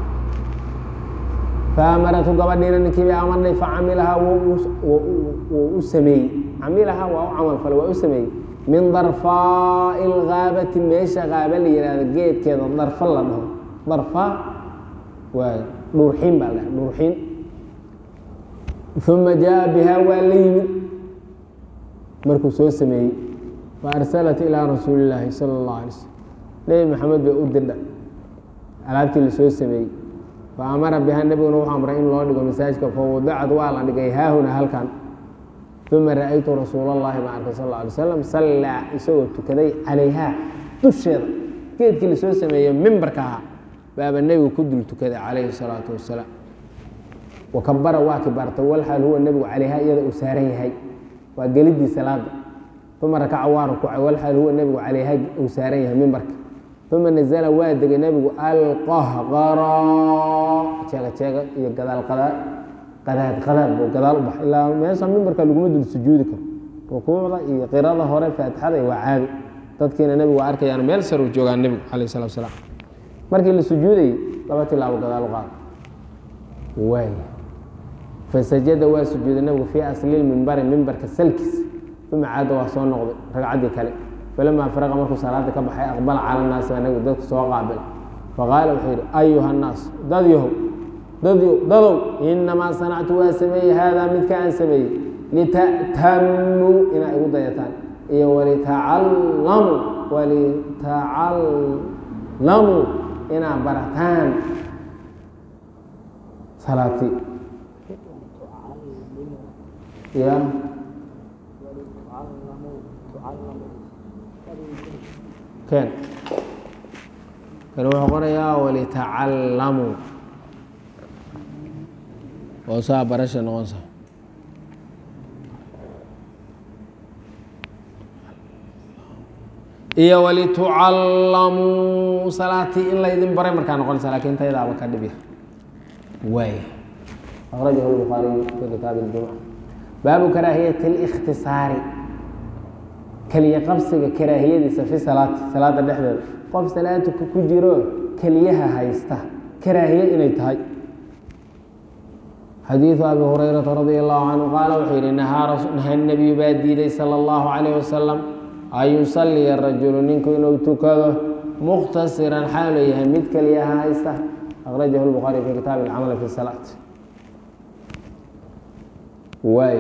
faamaratu gabadhiina ninkii bay amarnay facamilahaa wuu u sameeyey camilahaa waa u camal fale waa u sameeyey min darfaa'i اlgaabati meesha qaaba la yihahdo geedkeeda darfa la dhaho darfaa waay dhuurxiin baa la dhaha dhuurxiin uma jaa bihaa waa la yimid markuu soo sameeyey faarsalat ilaa rasuuli illaahi sala اllahu alay slm nebi maxamed bay u dirdha alaabtii lasoo sameeyey faamara bihaa nebiguna wuxuu amray in loo dhigo masaajidka fawadacad waa la dhigay haahuna halkan uma ra'aytu rasuul اllahi baan arkay sal lla alay slam sallaa isagoo tukaday calayhaa dusheeda geedkii lasoo sameeyey mimbarka ahaa baaba nebigu ku dul tukaday calayhi الsalaatu wasalaam wakabara waa kibaartay walxaal huwa nebigu calayhaa iyada uu saaran yahay waa gelidii salaada uma rakaca waa rukuucay walxaal huwa nebigu calayhaa uu saaran yahay mimbarka uma nazla waa degay nebigu alqahqara jeega jeega iyo gadaal qadaad qadaad qadaad buu gadaal u bax ilaa meesha mimbarka laguma dul sujuudi karo rukuucda iyo qirada hore faatixada waa caadi dadkiina nebigu waa arkayaan meel sar uu joogaa nebigu calayh salatu wasalaam markii la sujuudayey laba tilaabo gadaal u qaada waay fasajada waa sujuuday nebigu fii asli lmimbari mimbarka salkiis uma caada waa soo noqday ragcaddii kale falamaa faraqa markuu salaada ka baxay aqbala cala naasi baa nebigu dadku soo qaabila faqaala wuxuu yidhi ayuha nnaas dad yahow dadow inamaa sanactu waa sameeyey haadaa midka aan sameeyey lita'tamuu inaa igu dayataan iyo walitacallamuu walitacallamuu inaa barataan salaati ya ken kan wuxuu qorayaa walitacallamuu oo saa barasha noqonsa iyo walitucallamuu salaatii in laydin baray markaa noqonaysa lakin taydaaba ka dhib yar waay akhrajahu lbukhaariyu fi kitaabi اljumca baabu karaahiyati اlاkhtisaari keliya qabsiga karaahiyadiisa fi salaati salaada dhexdeeda qof salaada ku jiro keliyaha haysta karaahiye inay tahay xadiiثu abi hurayrata radi allahu canhu qaala wuxuu yihi nahaa nebiyu baa diiday salى اllahu calayh wasalam an yusaliya rajulu ninku inuu tukado mukhtasiran xaalu yahay mid keliyaha haysta akhrajahu lbukhaari fi kitaabi اlcamal fi salaat waay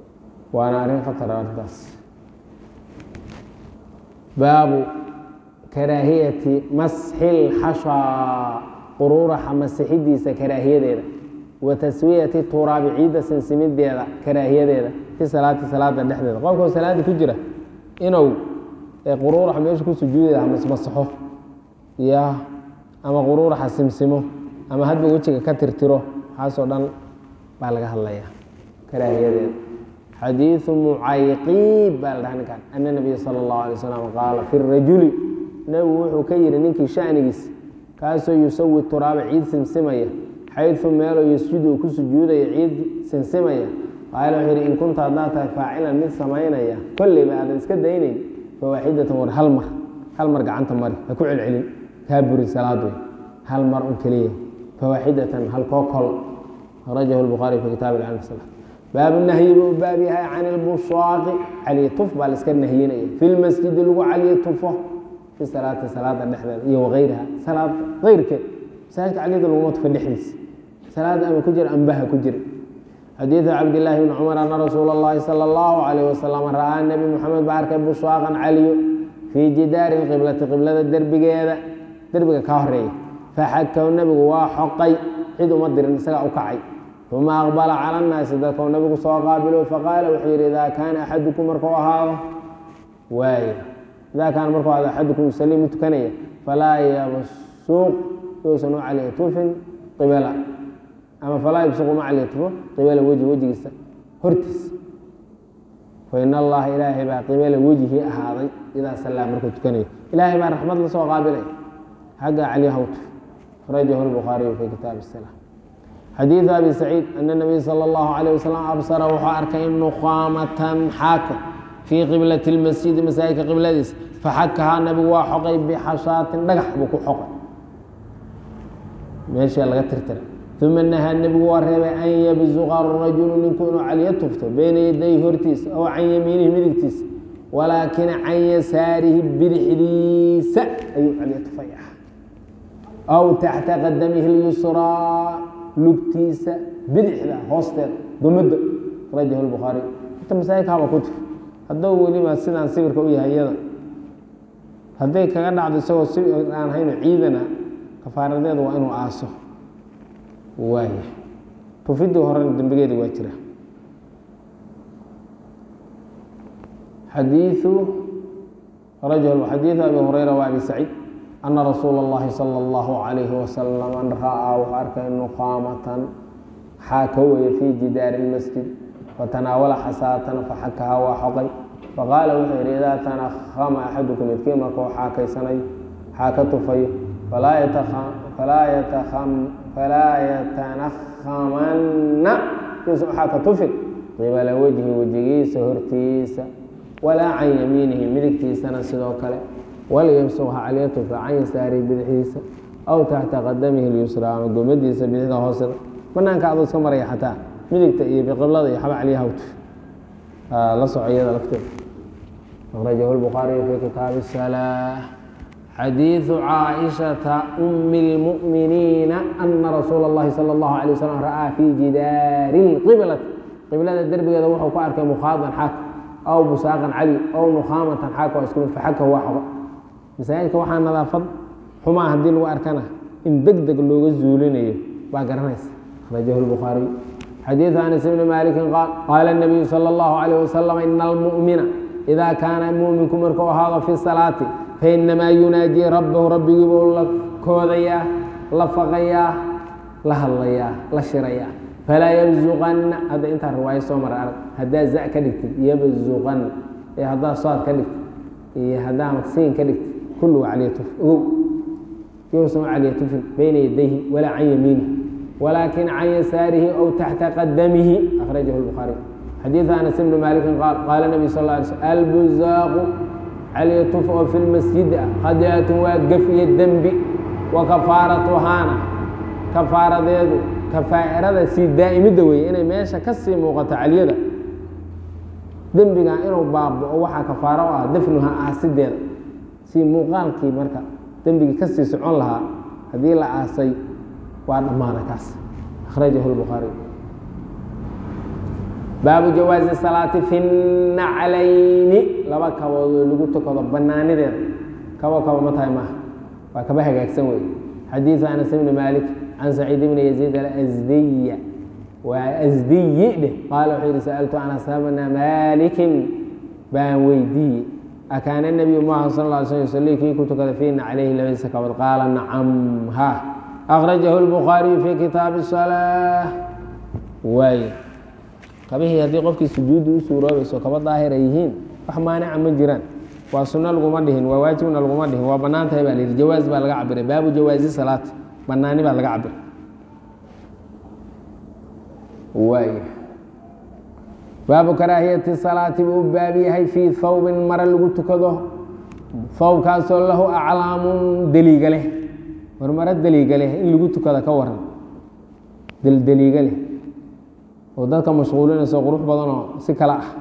waana arrin khatar arrintaas baabu karaahiyati masxi lxashaa quruuraxa masixidiisa karaahiyadeeda wa taswiyati turaabi ciidda sinsimideeda karaahiyadeeda fi salaati salaada dhexdeeda qofkoo salaada ku jira inuu quruuraxa meesha ku sujuudaya masmasaxo ya ama quruuraxa simsimo ama hadba wejiga ka tirtiro waxaasoo dhan baa laga hadlaya karaahiyadeeda xadiiثu mucayqiib baa la dhaha ninkan ana nabiya salى اllahu alay wasalam qaala fi rajuli nabigu wuxuu ka yihi ninkii shanigiis kaasoo yusawi turaaba ciid simsimaya xayثu meeloo yasjudu uu ku sujuudaya ciid simsimaya qaala wuxuu yihi in kunta haddaa tahay faacilan mid samaynaya kolleyba aadan iska daynayn fawaaxidatan war hal mar hal mar gacanta mari ha ku celcelin kaa buri salaad wey hal mar un keliya fawaaxidatan hal koo kol akhrajahu الbukhaari fi kitaab اlcilm sala baabu nahyi buu baab yahay can ilbushaaqi caliye tuf baa la iska nahyinaya fi lmasjidi lagu caliye tufo fi salaati salaada dhexdeeda iyo wagayriha salaad keyrkeed masaajidka caliyada laguma tufo dhexdiisa salaada ama ku jira ambaha ku jira xadiiثu cabdillaahi bni cumar ana rasuula اllahi salى اllahu alayh wasalam ra'aa nebi moxamed baa arkay bushaaqan caliyo fii jidaari lqiblati qiblada derbigeeda derbiga kaa horeeya faxakahu nebigu waa xoqay cid uma dirin isagaa u kacay uma aqbala cala annaasi dadkuu nabigu soo qaabilo faqaala wuxuu yidhi idaa kaana axadukum markuu ahaado waay idaa kaana markuu ahaado axadukum yusalii mid tukanaya falaa yabsuq yousan u caliya tufin qibala ama falaa yabsuq uma caliya tufo qibala wejhi wejigiisa hortiisa fain allaha ilaahay baa qibala wejhii ahaaday idaa sallaa markuu tukanayo ilaahay baa raxmad la soo qaabilaya xagga caliyaha u tuf akhrajahu lbukhaariyu fi kitaab الsalaam xadiiثu abi saciid ana nabiy salى اllahu عalيه wasalam absara wuxuu arkay nuqaamatan xaako fii qiblati اlmasjidi masaajidka qibladiisa faxakahaa nabigu waa xoqay bixashaatin dhagax buu ku xoqay meesha laga tirtiray uma nahaa nebigu waa reebay an yabzuqa rajulu ninku inuu caliyo tufto beyna yaday hortiisa ow can yamiinihi midigtiisa walaakin can yasaarihi bidixdiisa ayuu caliyo tufaya aw taxta qadamihi اlyusraa lugtiisa bidixda hoosteeda dumada akhrajahu lbukhaari inta masaajidka haba ku tuf haddou weliba sidaan sawirka u yahay iyada hadday kaga dhacdo isagoo si aan hayno ciidana kafaaradeeda waa inuu aaso waaya tufidii horena dembigeeda waa jira xadiiثu rajul xadiiثu abi hurayra wa abi saciid ana rasuula اllahi salى اllahu عalayhi wasalam an ra'aa wuxuu arkay nuqaamatan xaaka weye fii jidaari اlmasjid fatanaawala xasaatan faxakaha waa xoqay faqaala wuxuu yidhi idaa tanahama axadukum midkiin markuu xaakaysanay xaaka tufayo falaa yatanakhamanna yuusan u xaaka tufin qibala wejhi wejigiisa hortiisa walaa can yamiinihi midigtiisana sidoo kale walyamsuha caliya tufa can yasaarihi bidixdiisa aw taxta qadamihi lyusraa ama gomadiisa bidixda hooseda banaanka aduu iska maraya xataa midigta iyo biqiblada iyo xaba caliyaha u tuf la soco iyada lafteeda akhrajahu lbukhaariyu fi kitaabi الsalaa xadiiثu caaishata umi اlmu'miniina ana rasuula اllahi salى اllahu alيه wasalam ra'aa fii jidaari اlqiblati qiblada derbigeeda wuxuu ku arkay mukhaadan xaak aw busaaqan cali aw nukhaamatan xaak waa isku mid faxaka waa xoga masaajidka waxaa nadaafad xumaa haddii lagu arkana in deg deg looga zuulinayo baa garanaysa akhrajahu lbukhaariyu xadiiثu anas bni maalikin qaal qaala الnabiyu salى اllahu عalيه wasalam ina almu'mina idaa kaana mu'minku markuu ahaado fi salaati fainamaa yunaajii rabbahu rabbigii buu la koodayaa la faqayaa la hadlayaa la shirayaa falaa yabzuqanna hadda intaa riwaayo soo mara arag haddaa za ka dhigtid yabzuqanna iyo haddaa saad ka dhigtid iyo haddaa maksiin ka dhigtid kullugu caliya tuf ogow yousan u caliya tufin bayna yadayhi walaa can yamiinihi walaakin can yasaarihi aw taxta qadamihi akhrajahu lbukhaariy xadiiثu anas bni maalikin qaal qaala nabiy sal lla alay slm albuzaaqu caliya tuf oo fi lmasjidi ah khadiatun waa gaf iyo dembi wa kafaaratuhaana kafaaradeedu kafaa'irada sii daa'imidda weeye inay meesha ka sii muuqato caliyada dembiga inuu baaba'o waxaa kafaaro u ah dafnuha aasideeda sii muuqaalkii marka dembigii ka sii socon lahaa haddii la aasay waa dhammaaday kaas akhrajahu lbukhaariy baabu jawaazi salaati fi naclayni laba kaboodoo lagu tukado banaanideeda kabo kabo ma tahay maaha waa kaba hagaagsan wey xadiiثu anas bni malik can saciid bni yaziid alasdiy waa asdiyi dheh qaala wuxuu yihi sa'altu anas bna malikin baan weydiiye akaana nabiyu muxamed sal lla alay slm yusalii kii ku tukada fiina calayhi labadiisa kabood qaala nacam ha akhrajahu lbukhaariyu fii kitaabi الsalaa waay kabihii haddii qofkii sujuudda u suuroobayso kaba daahir ay yihiin wax maanica ma jiraan waa sunno laguma dhihin waa waajibna laguma dhihin waa bannaan tahay baa la yidhi jawaaz baa laga cabiray baabu jawaazi salaat bannaani baa laga cabiray waay baabu karaahiyati salaati buu u baab yahay fii thawbin mare lagu tukado thawbkaasoo lahu aclaamun deliiga leh war mare deliiga leh in lagu tukada ka waran deldeliiga leh oo dadka mashquulinayso qurux badanoo si kale ah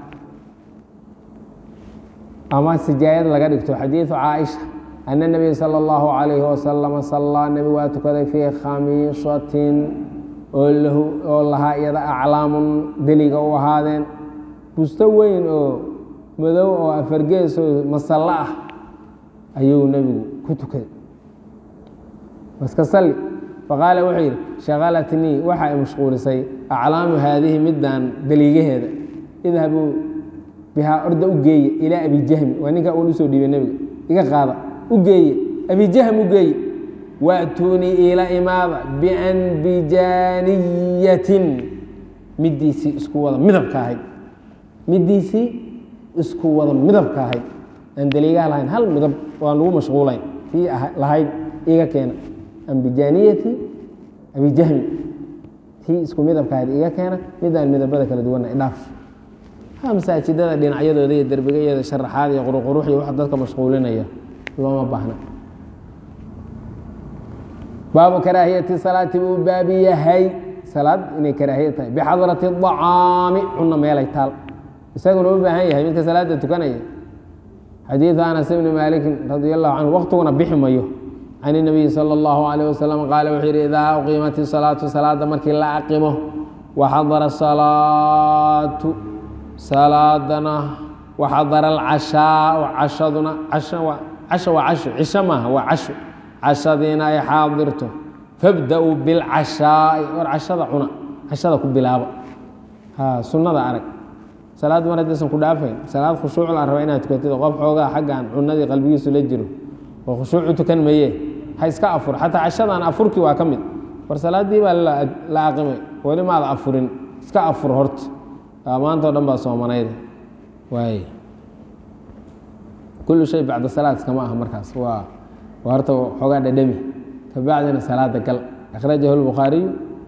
ama sijaayad laga dhigto xadiiثu caaisha ana الnabiya salى اllahu عalayhi wasalama sallaa nebi waa tukaday fii khamiisatin oo lahaa iyada aclaamun deliga u ahaadeen busto weyn oo madow oo afargees oo masallo ah ayuu nebigu ku tukaday maska salli faqaala wuxuu yidhi shaqalatnii waxa ay mashquulisay aclaamu haadihi middan deliigaheeda idhabuu bihaa orda u geeye ilaa abijahmi waa ninkaa uun usoo dhiibay nebiga iga qaada u geeye abijahm u geeye waatuunii ila imaada bianbijaaniyatin middiisii isku wada midabka ahayd middiisii isku wada midabka ahayd aan deliigaha lahayn hal midab waan lagu mashquulayn tii lahayd iga keena ambijaaniyati abijahmi tii isku midabka ahayd iga keena midaan midabada kala duwana idhaaf masaajidada dhinacyadooda iyo derbigayada sharaxaad iyo quruqurux iyo wax dadka mashquulinaya looma baahna baabu karaahiyati salaati buu baabi yahay salaad inay karaahiya tahay bixadrati acaami cunna meelay taal isaguna u baahan yahay midka salaada tukanaya xadiiثu anas bni maalikin radi allahu canhu waqtiguna bixi mayo can الnabiyi salى اllahu alayh wasalam qaala wuxuu yihi idaa uqiimat salaatu salaada markii la aqimo waxadara salaatu salaadana waxadara alcashaau cashaduna casho waa casho cisho maaha waa casho cashadiina ay xaadirto fabda-uu bilcashaa'i war cashada cuna cashada ku bilaaba ha sunnada arag salaad mar haddaysan ku dhaafayn salaad khushuuc la raba inaad tukatid qof xoogaa xaggan cunadii qalbigiisu la jiro oo khushuucu tukan maye ha iska afur xataa cashadan afurkii waa ka mid war salaaddii baa la aqimay weli maada afurin iska afur horta maantao dhan baa soomanayda waay kullu shay bacda salaad iskama aha markaas waa waa horta xoogaa dhadhami kabacdina salaada gal akhrajahu lbukhaariyu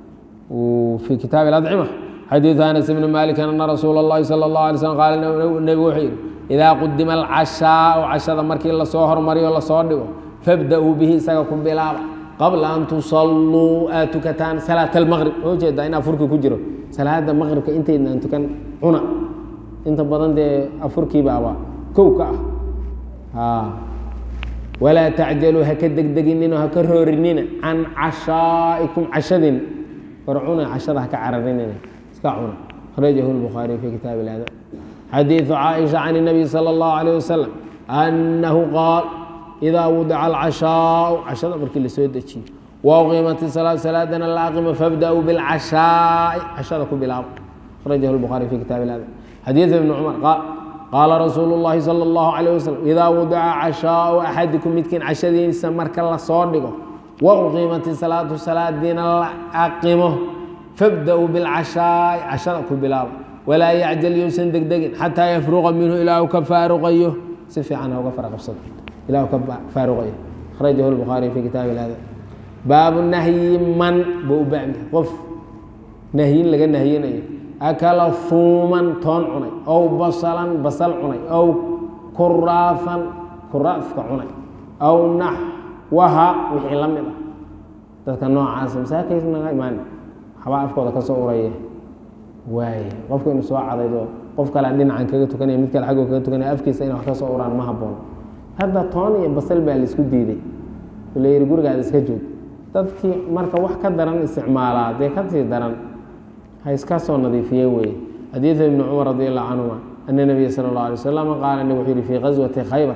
fii kitaabi اladcima xadiiثu anas bni malik ana rasuula اllahi salى اllahu alay slm qaala nebigu wuxuu yidhi idaa qudima alcashaau cashada markii lasoo hormariyo lasoo dhigo fabda-uu bihi isaga ku bilaaba qabla an tusalluu aad tukataan salaat almaqrib oo ujeedaa in afurkii ku jiro salaada maqribka intaydnaan tukan cuna inta badan dee afurkiibaaba kow ka ah walaa tacjaluu haka degdeginino haka roorinina can cashaa'ikum cashadin war cuna cashada haka cararinina iska cuna akhrajahu lbukhaariyu fii kitaabi اladab xadiiثu caaisha can الnabiy salى اllahu alayh wasalam annahu qaal idaa wadica alcashaau cashada markii lasoo dejiyo wqiimat salaad salaadana la aqimo fabda-uu bilcashaa'i cashada ku bilaabo akhrajahu lbukhaari fi kitaabi اladab xadiiثu ibni cumar qaal qaala rasuulu اllahi salى اllahu alayh wasalam idaa wadica cashaau axadikum midkiin cashadiisa marka lasoo dhigo wa uqiimat salaatu salaadiina la aqimo fabda-uu bilcashaa'i cashada ku bilaabo walaa yacjal yousan degdegin xataa yafruqa minhu ilaa u ka faaruqayo si fiican ha uga faraqabsado ilaa u ka faaruqayo akhrajahu lbukhaari fi kitaabi اladab baabu nahyi man buu u baabi qof nahyin laga nahyinayo akala fuuman toon cunay ow basalan basal cunay ow kuraafan kuraafka cunay ow naxwaha wixii la mid ah dadka noocaas masaakis naga imaan waxbaa afkooda ka soo uraya waay qofka inuu soo cadaydo qof kale dhinacan kaga tukanaya mid kale xaggoo kaga tukanaya afkiisa inay wax ka soo uraan ma habboon hadda toon iyo basal baa la isku diiday la yidhi gurigaada iska joog dadkii marka wax ka daran isticmaalaa dee ka sii daran ha iska soo nadiifiyeen weeye xadiiثu ibni cumar radi allahu canhuma ana nabiya sala اllah alay wasalam qaala nabig wuxuu yihi fii qaswati khaybar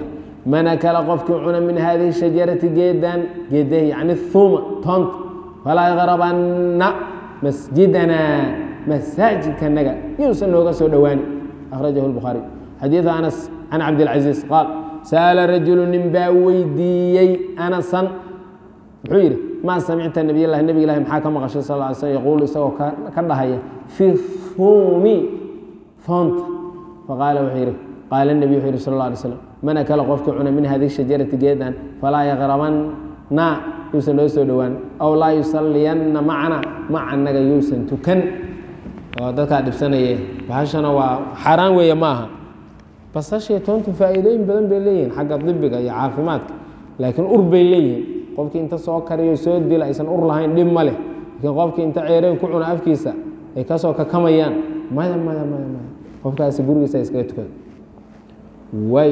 man akala qofkii cuna min hadihi shajarati geedan geedahi yani huuma toonta falaa yaqrabanna masjidanaa masaajidkanaga yuusan nooga soo dhowaani akhrajahu الbukhaari xadiiثu anas can cabdilcaziiz qaal sa'ala rajulu nin baa weydiiyey anasan muxuu yidhi maa samicta nabiy lah nebig ilahi maxaa ka maqashay sal ly slm yaquulu isagoo ka dhahaya fi huumi foonta faqaala wuxuu yidhi qaala nebi wuxuu yidhi sal اla alay slam man akala qofkii cuna min hadihi shajarati geedan falaa yaqrabanna yuusan noo soo dhowaan aw laa yusalliyanna macna maca naga yuusan tukan oo dadkaa dhibsanaye bahashana waa xaaraan weeye ma aha basashiyo toontu faa'iidooyin badan bay leeyihiin xagga dibiga iyo caafimaadka laakiin ur bay leeyihiin qofkii inta soo kariyo soo dila aysan ur lahayn dhib ma leh laakiin qofkii inta ceereen ku cuna afkiisa ay kasoo kakamayaan maya maya maya maya qofkaasi gurigiisa iskaga tukada way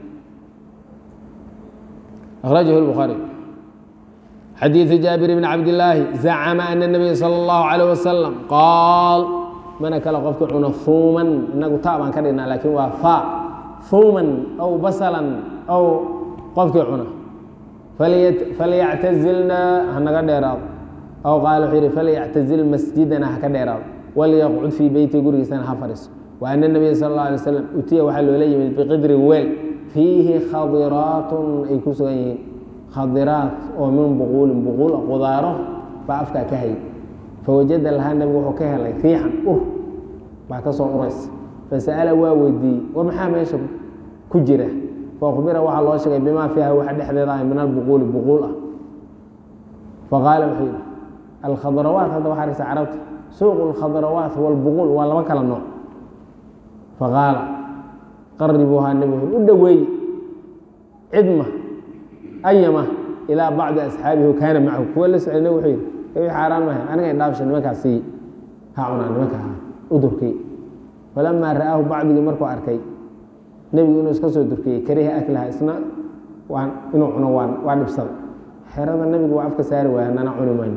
akhrajahu الbukhaari xadiiثu jaabir bn cabdillaahi zacama ana الnabiya salى اllahu عalيه wasalam qaal mana kale qofkii cuna huuman inagu ta baan ka dhignaa laakiin waa fa huuman aw basalan aw qofkii cuna falyactazilna hanaga dheeraado aw qaala wuxuu yihi falyactazil masjidana haka dheeraado walyaqcud fii beyti gurigiisana ha fadhiiso wa ana الnabiya sal اlه alay slam utiya waxaa loola yimid biqidrin weel fiihi khadiraatun ay ku sugan yihiin khadiraat oo min buquulin buquul qudaaro baa afkaa ka hayay fawajada lahaa nabigu wuxuu ka helay riixan ur baa ka soo uraysa fasa'ala waa weydiiyey war maxaa meesha ku jira faakbira waxaa loo sheegay bimaa fiiha waxa dhexdeeda ah min albuquuli buquul ah faqaala wuxuu yidhi alkhadrawaat hadda waxaa risa carabta suuqu alkhadrawaat walbuquul waa laba kala nooc faqaala qaribuuhaa nabigu u dhoweey cidma ayama ilaa bacdi asxaabihi kaana macahu kuwa la socday nabig wuxuu yidhi wi xaaraan mahay aniga indhaafsha nimankaas sii ha cunaa nimanka u durkiyey falamaa ra'aahu bacdigii markuu arkay nebigu inuu iska soo durkiyey kariha aklaha isna waan inuu cuno waan waa dhibsada xerada nebigu waa afka saari waaya nana cuni mayno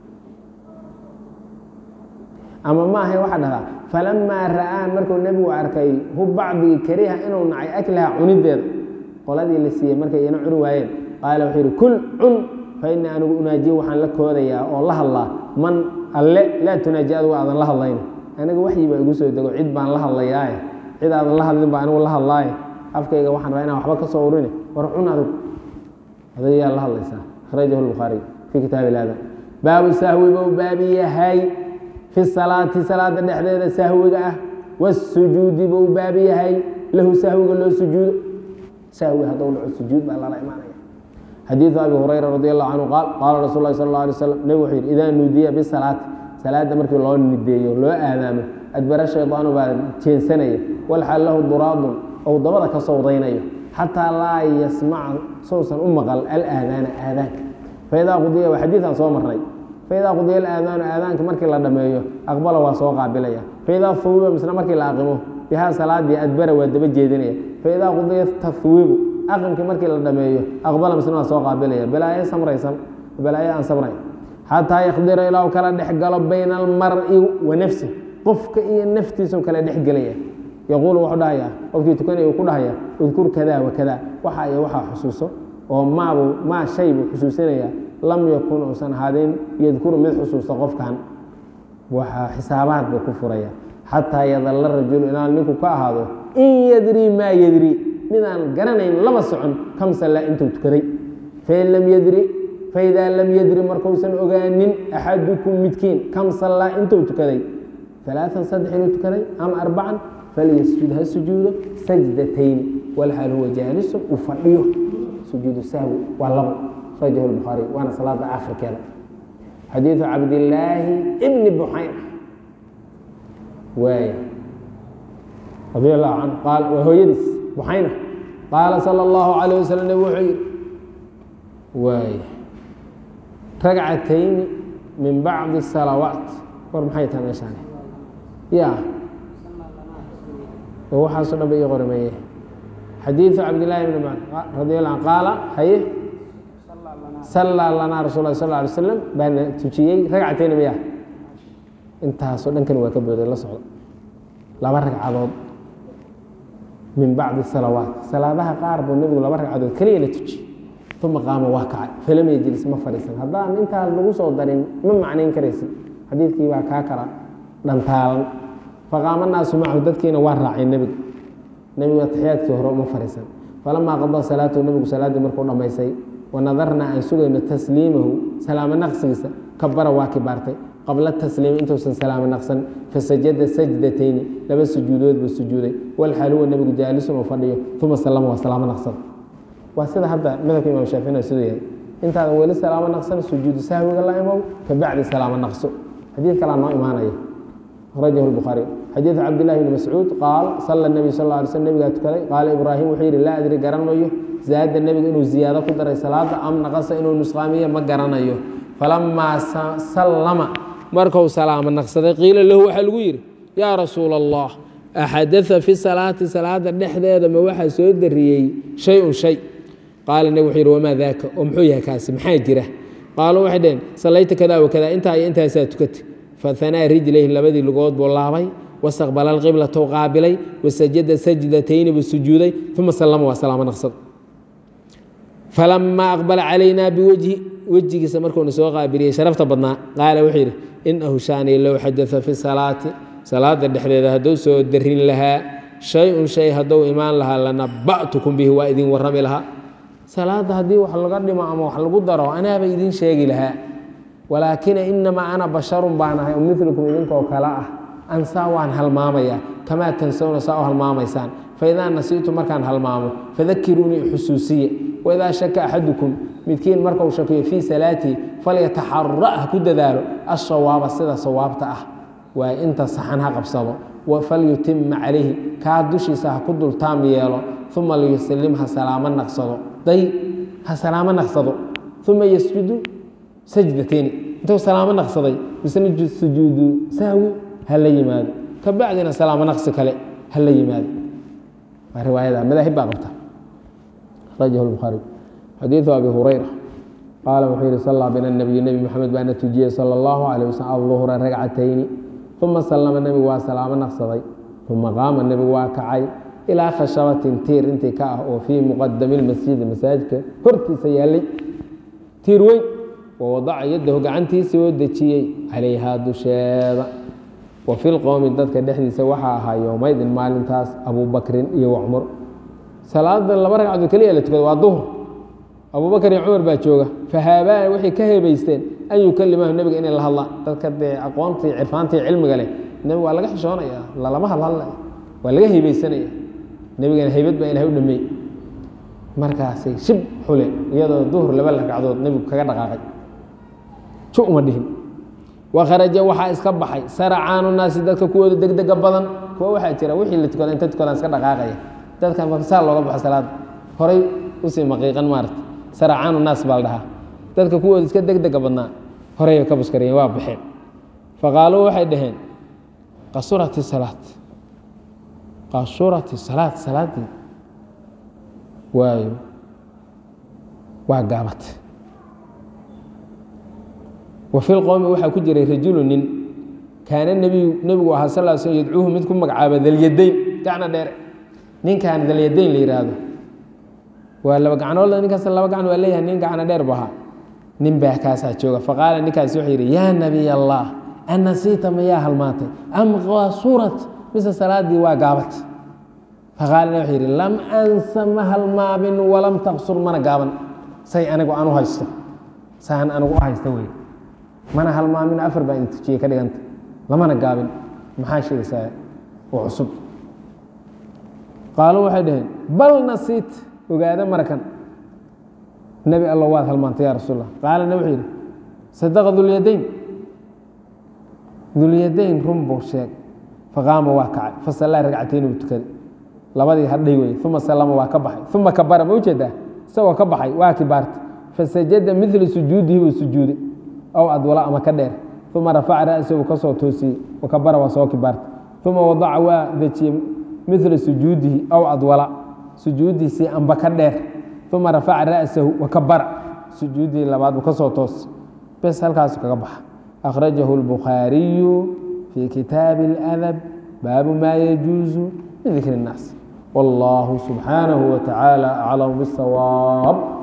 ama ma ahay waxaa dhahdaa falamaa ra'aa markuu nebigu arkay hu bacdigii kariha inuu nacay aklaha cunideeda qoladii la siiyey markay iyana cuni waayeen qaala wuxuu yidhi kul cun faini anigu unaajiye waxaan la koodayaa oo la hadlaa man alle laa tunaaji adigu aadan la hadlayna aniga waxyi baa igu soo dego cid baan la hadlayaaye cid aadan la hadlin baa anigu la hadlaaye afkayga waxaan rabaa inaan waxba ka soo urine war cun adigu adayaa la hadlaysaa akhrajahu الbukhaariy fii kitaabi اladan baabu sahwi bou baabi yahay fi salaati salaada dhexdeeda sahwiga ah wasujuudi bou baabi yahay lahu sahwiga loo sujuudo sahwi haddou dhaco sujuud baa lala imaanaya xadiiثu abi hurayra radi allahu canhu qaal qaala rasul lahi sal اla alay slam nebig wuxuu yidhi idaa nuudiya bisalaati salaadda markii loo nideeyo loo aadaamo adbara shaydaanu baa jeensanaya walxal lahu duraadun ou dabada ka sowdaynayo xataa laa yasmaca sousan u maqal alaadaana aadaanka faidaa qudiya waa xadiiثaan soo marnay faidaa qudiya alaadaanu aadaanka markii la dhameeyo aqbala waa soo qaabilaya faidaa fuwiba misna markii la aqimo bihaa salaadii adbara waa daba jeedinaya faidaa qudiya tahwiibu aqimkii markii la dhameeyo aqbala misna waa soo qaabilaya balaayo samraysan balaayo aan samray xataa yakdira ilaa u kala dhex galo bayna almar'i wa nafsi qofka iyo naftiisau kala dhex gelaya yaquulu wuxuu dhahayaa qofkii tukanaya uu ku dhahaya udkur kada wa kada waxa iyo waxaa xusuuso oo maabu maa shay buu xusuusinaya lam yakun uusan ahaadin yadkuru mid xusuusta qofkan waxaa xisaabaad buu ku furaya xataa yadalla rajulu inaa ninku ka ahaado in yadri maa yadri midaan garanayn lama socon kam salla intuu tukaday fain lam yadri faidaa lam yadri markuusan ogaanin axadukum midkiin kam sallaa intuu tukaday alaaan saddex inuu tukaday ama arbacan falyasjud ha sujuudo sajdatayn walxaal huwa jaalisun u fadhiyo sujuudu sahwi waa labo akhrajahu الbukhaari waana salaada aakhirkeeda xadiiثu cabdillaahi bni buxayna waay radi allahu canhu qaal waa hooyadiis buxayna qaala salى اllahu alayه wasalam nabig wuxuu yidhi waay ragcatayni min bacdi الsalawaat war maxay tahay meeshaan ya oo waxaaso dhan ba ii qorameeye xadiiثu cabdillaahi bni radi allah an qaala haye sallaa lanaa rasul lah sal ه alay slam baana tujiyey ragcatayni miya intaasoo dhankan waa ka booday la socdo laba ragcadood min bacdi salawaat salaadaha qaar buu nebigu laba ragcadood keliya la tujiyey uma qaama waa kacay falam yejlis ma fadhiisan haddaan intaa lagu soo darin ma macnayn karaysid xadiidkii baa kaa kala dhantaalan faqaama naasu macahu dadkiina waa raacay nebiga nebigu ataxiyaadkii hore uma fadhiisan falamaa qadaa salaatahu nebigu salaaddii markuu dhammaysay wanadarnaa aan sugayno tasliimahu salaamo naqsigiisa kabara waa kibaartay qabla tasliim intuusan salaamo naqsan fasajada sajdatayni laba sujuudood buu sujuuday walxaal huwa nebigu jaalisun oo fadhiyo uma salama waa salaamo naqsan waa sida hadda madhabka imaam shaaficina siduu yahay intaadan weli salaamo naqsan sujuudu sahwiga la imow kabacdi salaamo naqso xadiid kalaa noo imaanaya akhrajahu lbukhaari xadiidu cabdillahi bni mascuud qaal sala nebiy sal alla alay slm nebigaa tukaday qaala ibraahim wuxuu yidhi laa adri garan mayo zaada nebiga inuu ziyaado ku daray salaada am naqasa inuu nusqaamiyo ma garanayo falamaa sallama markuu salaamo naqsaday qiila lahu waxaa lagu yidhi yaa rasuula allah axadaa fi salaati salaada dhexdeeda ma waxaa soo dariyey shay-un shay qaala nebig wuxuu yidhi wamaa daaka oo muxuu yahay kaasi maxaa jira qaaluu waxay dhaheen sallayta kadaa wakadaa intaa iyo intaasaa tukatay fahanaa rijlayhi labadii lugood buu laabay wastaqbala alqiblata qaabilay wasajada sajdatayni buu sujuuday uma sallama waa salaamo naqsada falamaa aqbala calaynaa biwajhi wejigiisa markuuna soo qaabiliyey sharafta badnaa qaala wuxuu yidhi inahu shaanii low xadaa fi salaati salaada dhexdeeda hadduu soo darin lahaa shay-un shay hadduu imaan lahaa lanaba'tukum bihi waa idin warrami lahaa salaadda haddii wax laga dhimo ama wax lagu daro anaaba idin sheegi lahaa walaakina inamaa ana basharun baan ahay oo milukum idinkoo kale ah ansaa waan halmaamayaa kamaa tansawna saa u halmaamaysaan faidaa nasiitu markaan halmaamo fadakiruunii xusuusiye waidaa shaka axadukum midkiin markau shakiyo fii salaatii falyataxara ha ku dadaalo ashawaaba sida sawaabta ah waa inta saxan ha qabsado falyutima calayhi kaa dushiisa ha ku dultaam yeelo uma liyuslim ha salaamo naqsado day ha salaamo naqsado uma yasjudu sajdatayni intuu salaamo naqsaday misna sujuudu sahwi ha la yimaado ka bacdina salaamo naqsi kale ha la yimaado waa riwaayada madaahib baa qabta akhrajahu lbukhaari xadiidu abi hurayra qaala wuxuu yihi sallaa bina nabiyu nebi moxamed baana tujiyey sala allahu calayh wasalam alduhra ragcatayni uma sallama nebigu waa salaamo naqsaday uma qaama nebigu waa kacay ilaa khashabatin tiir intii ka ah oo fii muqadami lmasjidi masaajidka hortiisa yaallay tiir weyn wawadaca yadahu gacantiisii oo dejiyey calayhaa dusheeda wa fi lqowmi dadka dhexdiisa waxaa ahaa yowmaydin maalintaas abubakrin iyo cumar salaada laba ragcadood keliya la tukada waa duhr abubakar iyo cumar baa jooga fahaabaa waxay ka heebaysteen an yukalimahu nebiga inay la hadlaan dadka dee aqoontii cirfaantii cilmiga leh nebiga waa laga xishoonaya lalama hadlhadlaya waa laga heebeysanaya nebigana heybad baa ilahay u dhameey markaasay shib xule iyadoo duhr laba ragcadood nebigu kaga dhaqaaqay ju uma dhihin wakharaja waxaa iska baxay saracaanu naasi dadka kuwooda degdega badan kuwa waxaa jira wixii la tukada inta tukadaan iska dhaqaaqaya dadkan marka saa looga baxo salaada horay usii maqiiqan maarata saracaanu naas baa la dhahaa dadka kuwooda iska degdega badnaa horey ka buskariyeen waa baxeen faqaaluu waxay dhaheen qasurati salaat qasurati salaat salaaddii waayo waa gaabat wa fi lqowmi waxaa ku jiray rajulu nin kaana nebiyu nebigu ahaa sal sl yadcuuhu mid ku magacaaba dalyadayn gacna dheere ninkaan dalyadayn la yidhaahdo waa laba gacnood ninkaas laba gacno waa leeyahay nin gacna dheer bu ahaa nin baa kaasaa jooga faqaala ninkaasi wuxuu yidhi yaa nabiy allah anasiita mayaa halmaatay am qasurat mise salaaddii waa gaabat faqaalana wuxuu yidhi lam ansa ma halmaabin walam taqsur mana gaaban say anigu aan u haysto saan anigu u haysta wey mana halmaamin afar baa idin tujiyey ka dhiganta lamana gaabin maxaa sheegaysaa oo cusub qaaluu waxay dhaheen bal nasiit ogaada marakan nebi alla waad halmaantay yaa rasuul allah qaalana wuxuu yidhi sadaqa dulyadayn dulyadayn run buu sheeg faqaama waa kacay fasallaa ragcatayn buu tukaday labadii hadhay wey uma sallama waa ka baxay uma kabara ma ujeedaa isagoo ka baxay waa kibaarta fasajada midla sujuudihi buu sujuuday aw adwala ama ka dheer uma rafaca ra'sahu ka soo toosiyey wakabara waa soo kibaarta uma wadaca waa dejiyey midla sujuudihi aw adwala sujuudiisii amba ka dheer uma rafaca ra'sahu wakabara sujuudii labaad buu ka soo toos bes halkaasu kaga baxa akhrajahu lbukhaariyu fii kitaabi اladab baabu maa yajuuzu min dikri الnaas والله سبحانه وتعالى أعلم بالصواب.